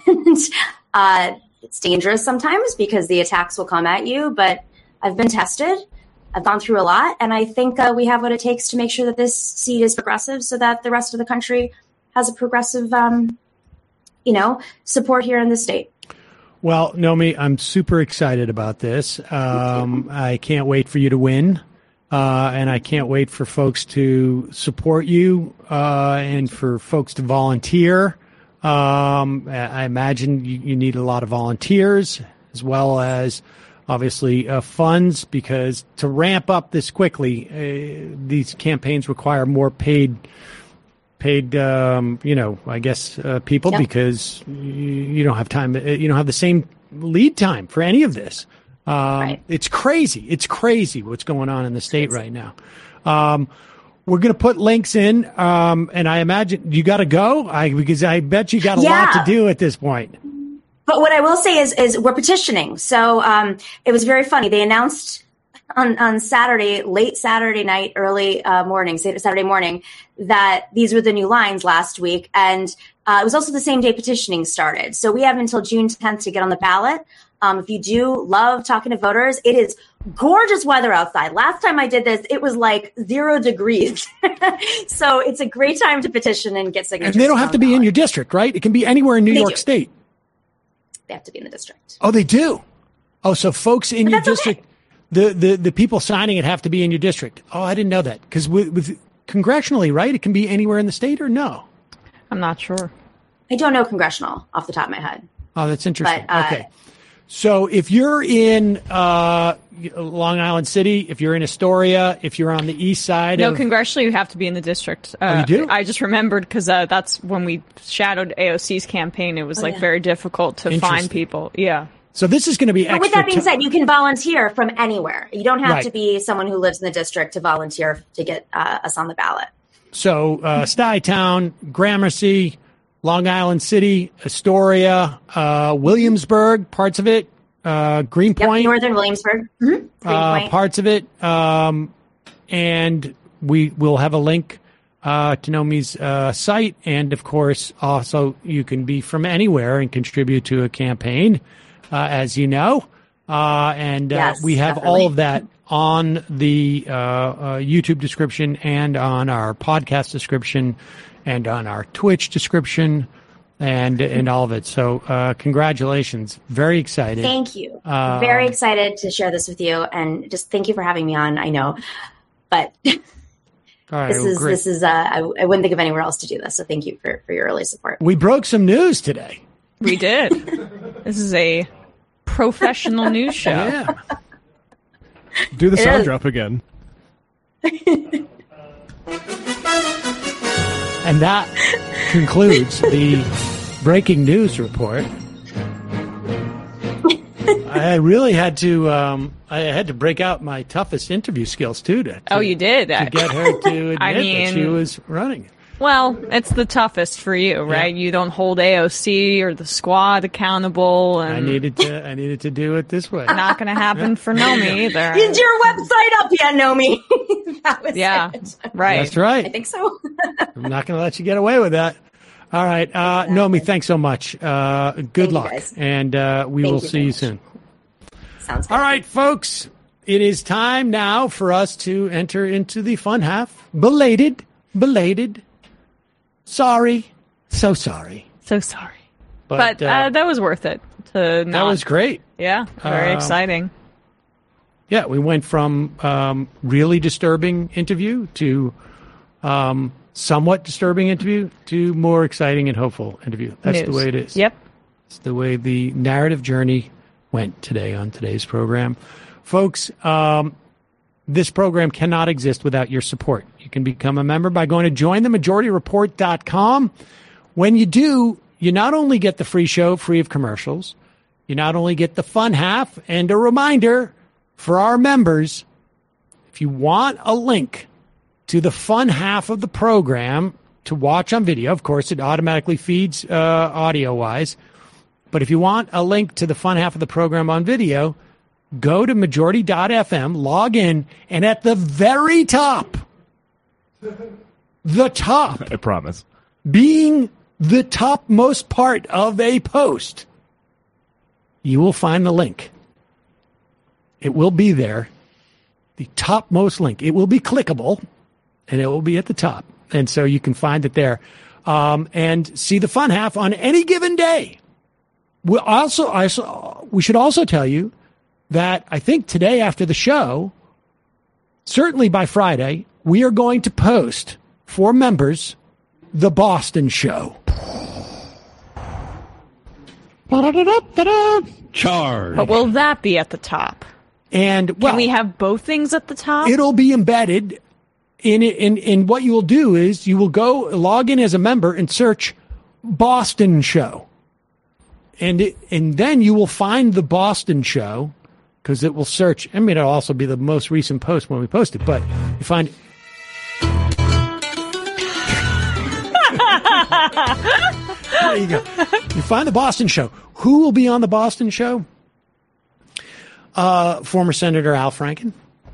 [SPEAKER 9] it's dangerous sometimes because the attacks will come at you. But I've been tested I've gone through a lot, and I think we have what it takes to make sure that this seat is progressive so that the rest of the country has a progressive, support here in the state.
[SPEAKER 3] Well, Nomi, I'm super excited about this. I can't wait for you to win. And I can't wait for folks to support you and for folks to volunteer. I imagine you need a lot of volunteers as well as obviously funds, because to ramp up this quickly, these campaigns require more paid people,
[SPEAKER 9] Yep.
[SPEAKER 3] because you don't have time. You don't have the same lead time for any of this.
[SPEAKER 9] Right.
[SPEAKER 3] It's crazy. It's crazy what's going on in the state right now. We're going to put links in, and I imagine you got to go because I bet you got a lot to do at this point.
[SPEAKER 9] But what I will say is we're petitioning. So it was very funny. They announced on Saturday, late Saturday night, early morning, Saturday morning, that these were the new lines last week. And it was also the same day petitioning started. So we have until June 10th to get on the ballot. If you do love talking to voters, it is gorgeous weather outside. Last time I did this, it was like 0 degrees. So it's a great time to petition and get signatures.
[SPEAKER 3] And they don't have to be in your district, right? It can be anywhere in New York State.
[SPEAKER 9] They have to be in the district.
[SPEAKER 3] Oh, they do? Oh, so folks in your district,
[SPEAKER 9] okay.
[SPEAKER 3] the people signing it have to be in your district. Oh, I didn't know that. Because with congressionally, right, it can be anywhere in the state, or no?
[SPEAKER 4] I'm not sure.
[SPEAKER 9] I don't know congressional off the top of my head.
[SPEAKER 3] Oh, that's interesting.
[SPEAKER 9] But,
[SPEAKER 3] okay. So if you're in Long Island City, if you're in Astoria, if you're on the east side
[SPEAKER 4] congressionally, you have to be in the district.
[SPEAKER 3] You do?
[SPEAKER 4] I just remembered because that's when we shadowed AOC's campaign. It was very difficult to find people. Yeah.
[SPEAKER 3] So this is going to be extra.
[SPEAKER 9] But with that being said, you can volunteer from anywhere. You don't have
[SPEAKER 3] Right.
[SPEAKER 9] to be someone who lives in the district to volunteer to get us on the ballot.
[SPEAKER 3] So Stuytown, Gramercy, Long Island City, Astoria, Williamsburg, parts of it, Greenpoint.
[SPEAKER 9] Yep, Northern Williamsburg. Mm-hmm. Greenpoint.
[SPEAKER 3] Parts of it. And we will have a link to Nomi's site. And, of course, also you can be from anywhere and contribute to a campaign, as you know.
[SPEAKER 9] Yes,
[SPEAKER 3] we have
[SPEAKER 9] definitely.
[SPEAKER 3] all of that on the YouTube description and on our podcast description and on our Twitch description and all of it. So congratulations. Very excited.
[SPEAKER 9] Thank you. Very excited to share this with you. And just thank you for having me on. I know. But
[SPEAKER 3] all right,
[SPEAKER 9] this is I wouldn't think of anywhere else to do this. So thank you for your early support.
[SPEAKER 3] We broke some news today.
[SPEAKER 4] We did. This is a professional news show.
[SPEAKER 3] Yeah.
[SPEAKER 5] Do the
[SPEAKER 9] It
[SPEAKER 5] sound
[SPEAKER 9] is.
[SPEAKER 5] drop again.
[SPEAKER 3] And that concludes the breaking news report. I really had to I had to break out my toughest interview skills too to
[SPEAKER 4] You did.
[SPEAKER 3] to get her to admit that she was running.
[SPEAKER 4] Well, it's the toughest for you, right?
[SPEAKER 3] Yeah.
[SPEAKER 4] You don't hold AOC or the squad accountable, and
[SPEAKER 3] I needed to do it this way.
[SPEAKER 4] not going to happen for Nomi either.
[SPEAKER 9] Is your website up yet, Nomi? That was it.
[SPEAKER 4] Right.
[SPEAKER 3] That's right.
[SPEAKER 9] I think so.
[SPEAKER 3] I'm not going to let you get away with that. All right, Nomi, thanks so much. Good luck,
[SPEAKER 9] guys.
[SPEAKER 3] and we will see you soon.
[SPEAKER 9] Sounds good.
[SPEAKER 3] All right, folks, it is time now for us to enter into the fun half. Belated. Sorry. So sorry.
[SPEAKER 4] So sorry.
[SPEAKER 3] But,
[SPEAKER 4] But that was worth it.
[SPEAKER 3] that was great.
[SPEAKER 4] Yeah, very exciting.
[SPEAKER 3] Yeah, we went from really disturbing interview to somewhat disturbing interview to more exciting and hopeful interview. That's the
[SPEAKER 4] News.
[SPEAKER 3] way it is.
[SPEAKER 4] Yep.
[SPEAKER 3] It's the way the narrative journey went today on today's program. Folks, this program cannot exist without your support. You can become a member by going to jointhemajority.report.com. When you do, you not only get the free show free of commercials, you not only get the fun half, and a reminder for our members, if you want a link to the fun half of the program to watch on video, of course, it automatically feeds audio-wise. But if you want a link to the fun half of the program on video, go to majority.fm, log in, and at the very top,
[SPEAKER 5] I promise.
[SPEAKER 3] being the topmost part of a post, you will find the link. It will be there. the topmost link. It will be clickable, and it will be at the top. And so you can find it there and see the fun half on any given day. We should also tell you that I think today after the show, certainly by Friday, we are going to post for members the Boston show.
[SPEAKER 2] Charge.
[SPEAKER 4] But will that be at the top?
[SPEAKER 3] And well,
[SPEAKER 4] can we have both things at the top?
[SPEAKER 3] It'll be embedded in what you will do is you will go log in as a member and search Boston show. And then you will find the Boston show because it will search. I mean, it'll also be the most recent post when we post it, but you find. There you go. You find the Boston show. Who will be on the Boston show? Former Senator Al Franken.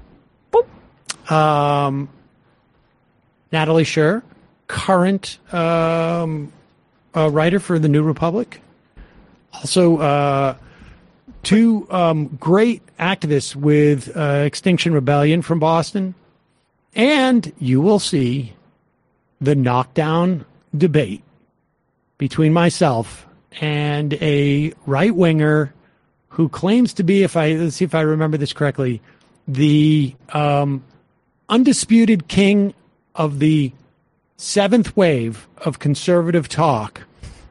[SPEAKER 3] Natalie Sher, current writer for the New Republic. Also, two great activists with Extinction Rebellion from Boston. And you will see the knockdown debate between myself and a right-winger who claims to be, let's see if I remember this correctly, the undisputed king of the seventh wave of conservative talk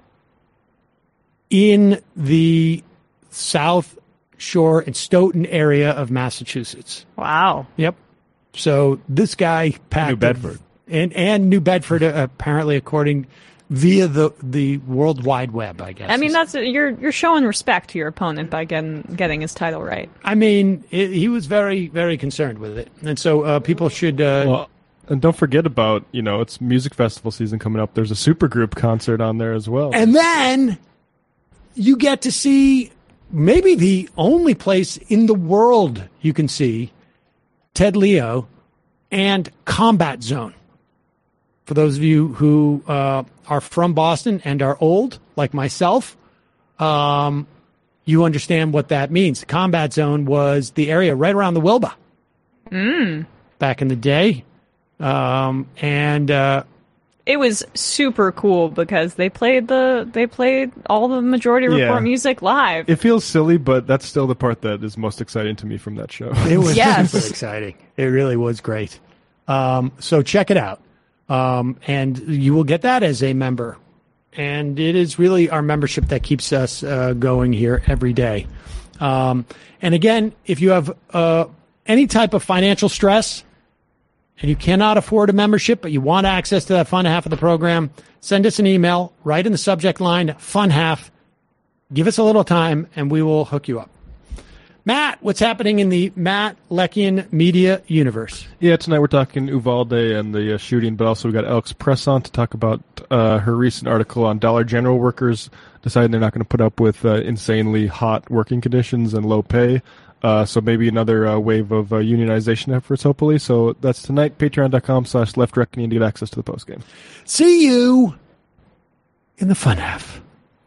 [SPEAKER 3] in the South Shore and Stoughton area of Massachusetts.
[SPEAKER 4] Wow.
[SPEAKER 3] Yep. So this guy packed
[SPEAKER 5] New Bedford.
[SPEAKER 3] And New Bedford, apparently, according via the World Wide Web, I guess.
[SPEAKER 4] I mean, that's you're showing respect to your opponent by getting his title right.
[SPEAKER 3] I mean, he was very, very concerned with it, and so people should.
[SPEAKER 5] Well, and don't forget about it's music festival season coming up. There's a supergroup concert on there as well,
[SPEAKER 3] and then you get to see maybe the only place in the world you can see Ted Leo and Combat Zone. For those of you who are from Boston and are old, like myself, you understand what that means. Combat Zone was the area right around the Wilbur back in the day.
[SPEAKER 4] It was super cool because they played all the Majority Report music live.
[SPEAKER 5] It feels silly, but that's still the part that is most exciting to me from that show.
[SPEAKER 3] It was super exciting. It really was great. So check it out. And you will get that as a member. And it is really our membership that keeps us going here every day. And again, if you have any type of financial stress and you cannot afford a membership, but you want access to that fun half of the program, send us an email, write in the subject line, fun half. Give us a little time, and we will hook you up. Matt, what's happening in the Matt Lekian media universe?
[SPEAKER 5] Yeah, tonight we're talking Uvalde and the shooting, but also we got Alex Press on to talk about her recent article on Dollar General workers deciding they're not going to put up with insanely hot working conditions and low pay. So maybe another wave of unionization efforts, hopefully. So that's tonight, patreon.com/leftreckoning to get access to the postgame.
[SPEAKER 3] See you in the fun half.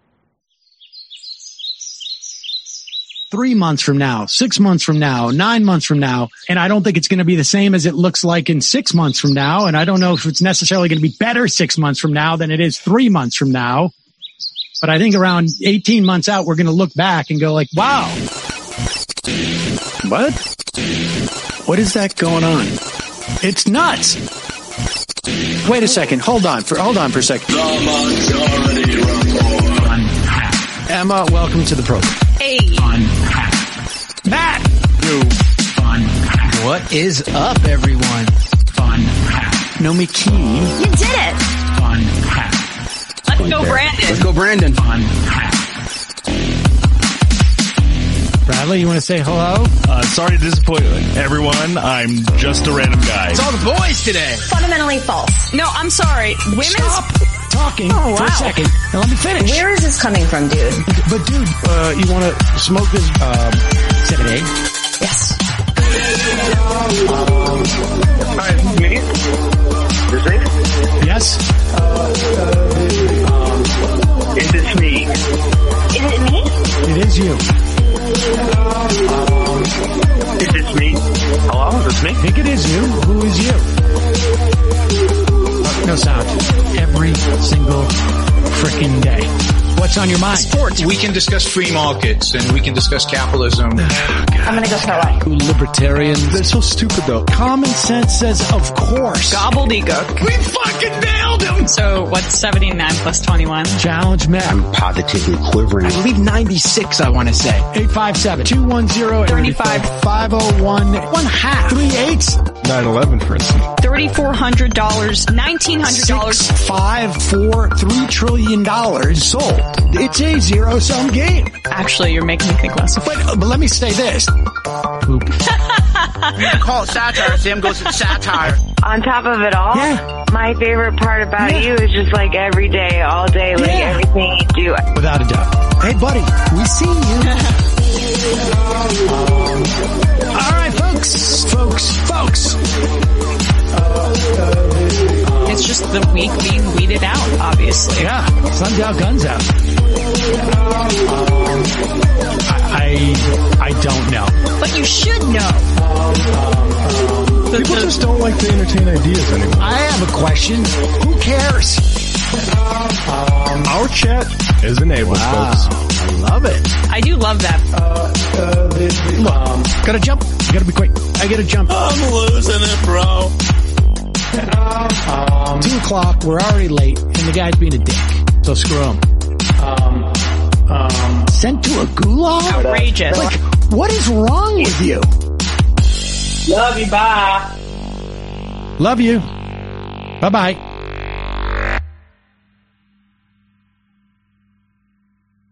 [SPEAKER 10] 3 months from now, 6 months from now, 9 months from now. And I don't think it's going to be the same as it looks like in 6 months from now. And I don't know if it's necessarily going to be better 6 months from now than it is 3 months from now. But I think around 18 months out, we're going to look back and go like, wow. What? What is that going on? It's nuts. Wait a second. Hold on for a second. Emma, welcome to the program.
[SPEAKER 4] Hey.
[SPEAKER 10] Matt.
[SPEAKER 11] What is up, everyone?
[SPEAKER 10] Nomi Keene.
[SPEAKER 9] You did it.
[SPEAKER 4] Let's go, Brandon.
[SPEAKER 11] Let's go, Brandon.
[SPEAKER 3] Bradley, you want to say hello?
[SPEAKER 12] Sorry to disappoint everyone. I'm just a random guy.
[SPEAKER 11] It's all the boys today.
[SPEAKER 9] Fundamentally false.
[SPEAKER 4] No, I'm sorry. Women's
[SPEAKER 3] Stop talking for a second and let me finish.
[SPEAKER 9] Where is this coming from, dude?
[SPEAKER 3] But dude, you want to smoke this 7A?
[SPEAKER 9] Yes.
[SPEAKER 13] Hi, it's me. Is it?
[SPEAKER 3] Yes.
[SPEAKER 13] Is this me?
[SPEAKER 9] Is it me?
[SPEAKER 3] It is you.
[SPEAKER 13] Is this me? Hello, is this me?
[SPEAKER 3] I think it is you. Who is you? No sound. Every single freaking day. What's on your mind?
[SPEAKER 14] Sports. We can discuss free markets and we can discuss capitalism.
[SPEAKER 7] I'm going to go Snowlight.
[SPEAKER 3] Libertarians.
[SPEAKER 5] They're so stupid, though.
[SPEAKER 3] Common sense says, of course.
[SPEAKER 4] Gobbledygook.
[SPEAKER 11] We fucking nailed him!
[SPEAKER 4] So what's 79 plus 21?
[SPEAKER 3] Challenge Matt.
[SPEAKER 15] I'm positively quivering.
[SPEAKER 11] I believe 96, I want to say.
[SPEAKER 3] 857-210-35-501. 1/2.
[SPEAKER 5] 9/11, for instance.
[SPEAKER 4] $3,400, $1,900.
[SPEAKER 3] 5, 4, $3 trillion sold. It's a zero-sum game.
[SPEAKER 4] Actually, you're making me think less of it.
[SPEAKER 3] But let me say this. Poop.
[SPEAKER 11] You can call it satire. Sam goes, it's satire.
[SPEAKER 16] On top of it all, my favorite part about you is just like every day, all day, like everything you do.
[SPEAKER 3] Without a doubt. Hey, buddy, we see you. All right, folks.
[SPEAKER 4] It's just the week being weeded out, obviously.
[SPEAKER 3] Yeah, sun's out, guns out. I don't know.
[SPEAKER 4] But you should know.
[SPEAKER 5] People just don't like to entertain ideas anymore.
[SPEAKER 3] I have a question. Who cares?
[SPEAKER 5] Our chat is enabled, folks.
[SPEAKER 3] I love it.
[SPEAKER 4] I do love that.
[SPEAKER 3] Look, gotta jump. Gotta be quick. I gotta jump.
[SPEAKER 2] I'm losing it, bro.
[SPEAKER 3] 2 o'clock. We're already late, and the guy's being a dick. So screw him. Sent to a gulag?
[SPEAKER 4] Outrageous.
[SPEAKER 3] Like, what is wrong with you?
[SPEAKER 16] Love you, bye.
[SPEAKER 3] Love you. Bye-bye.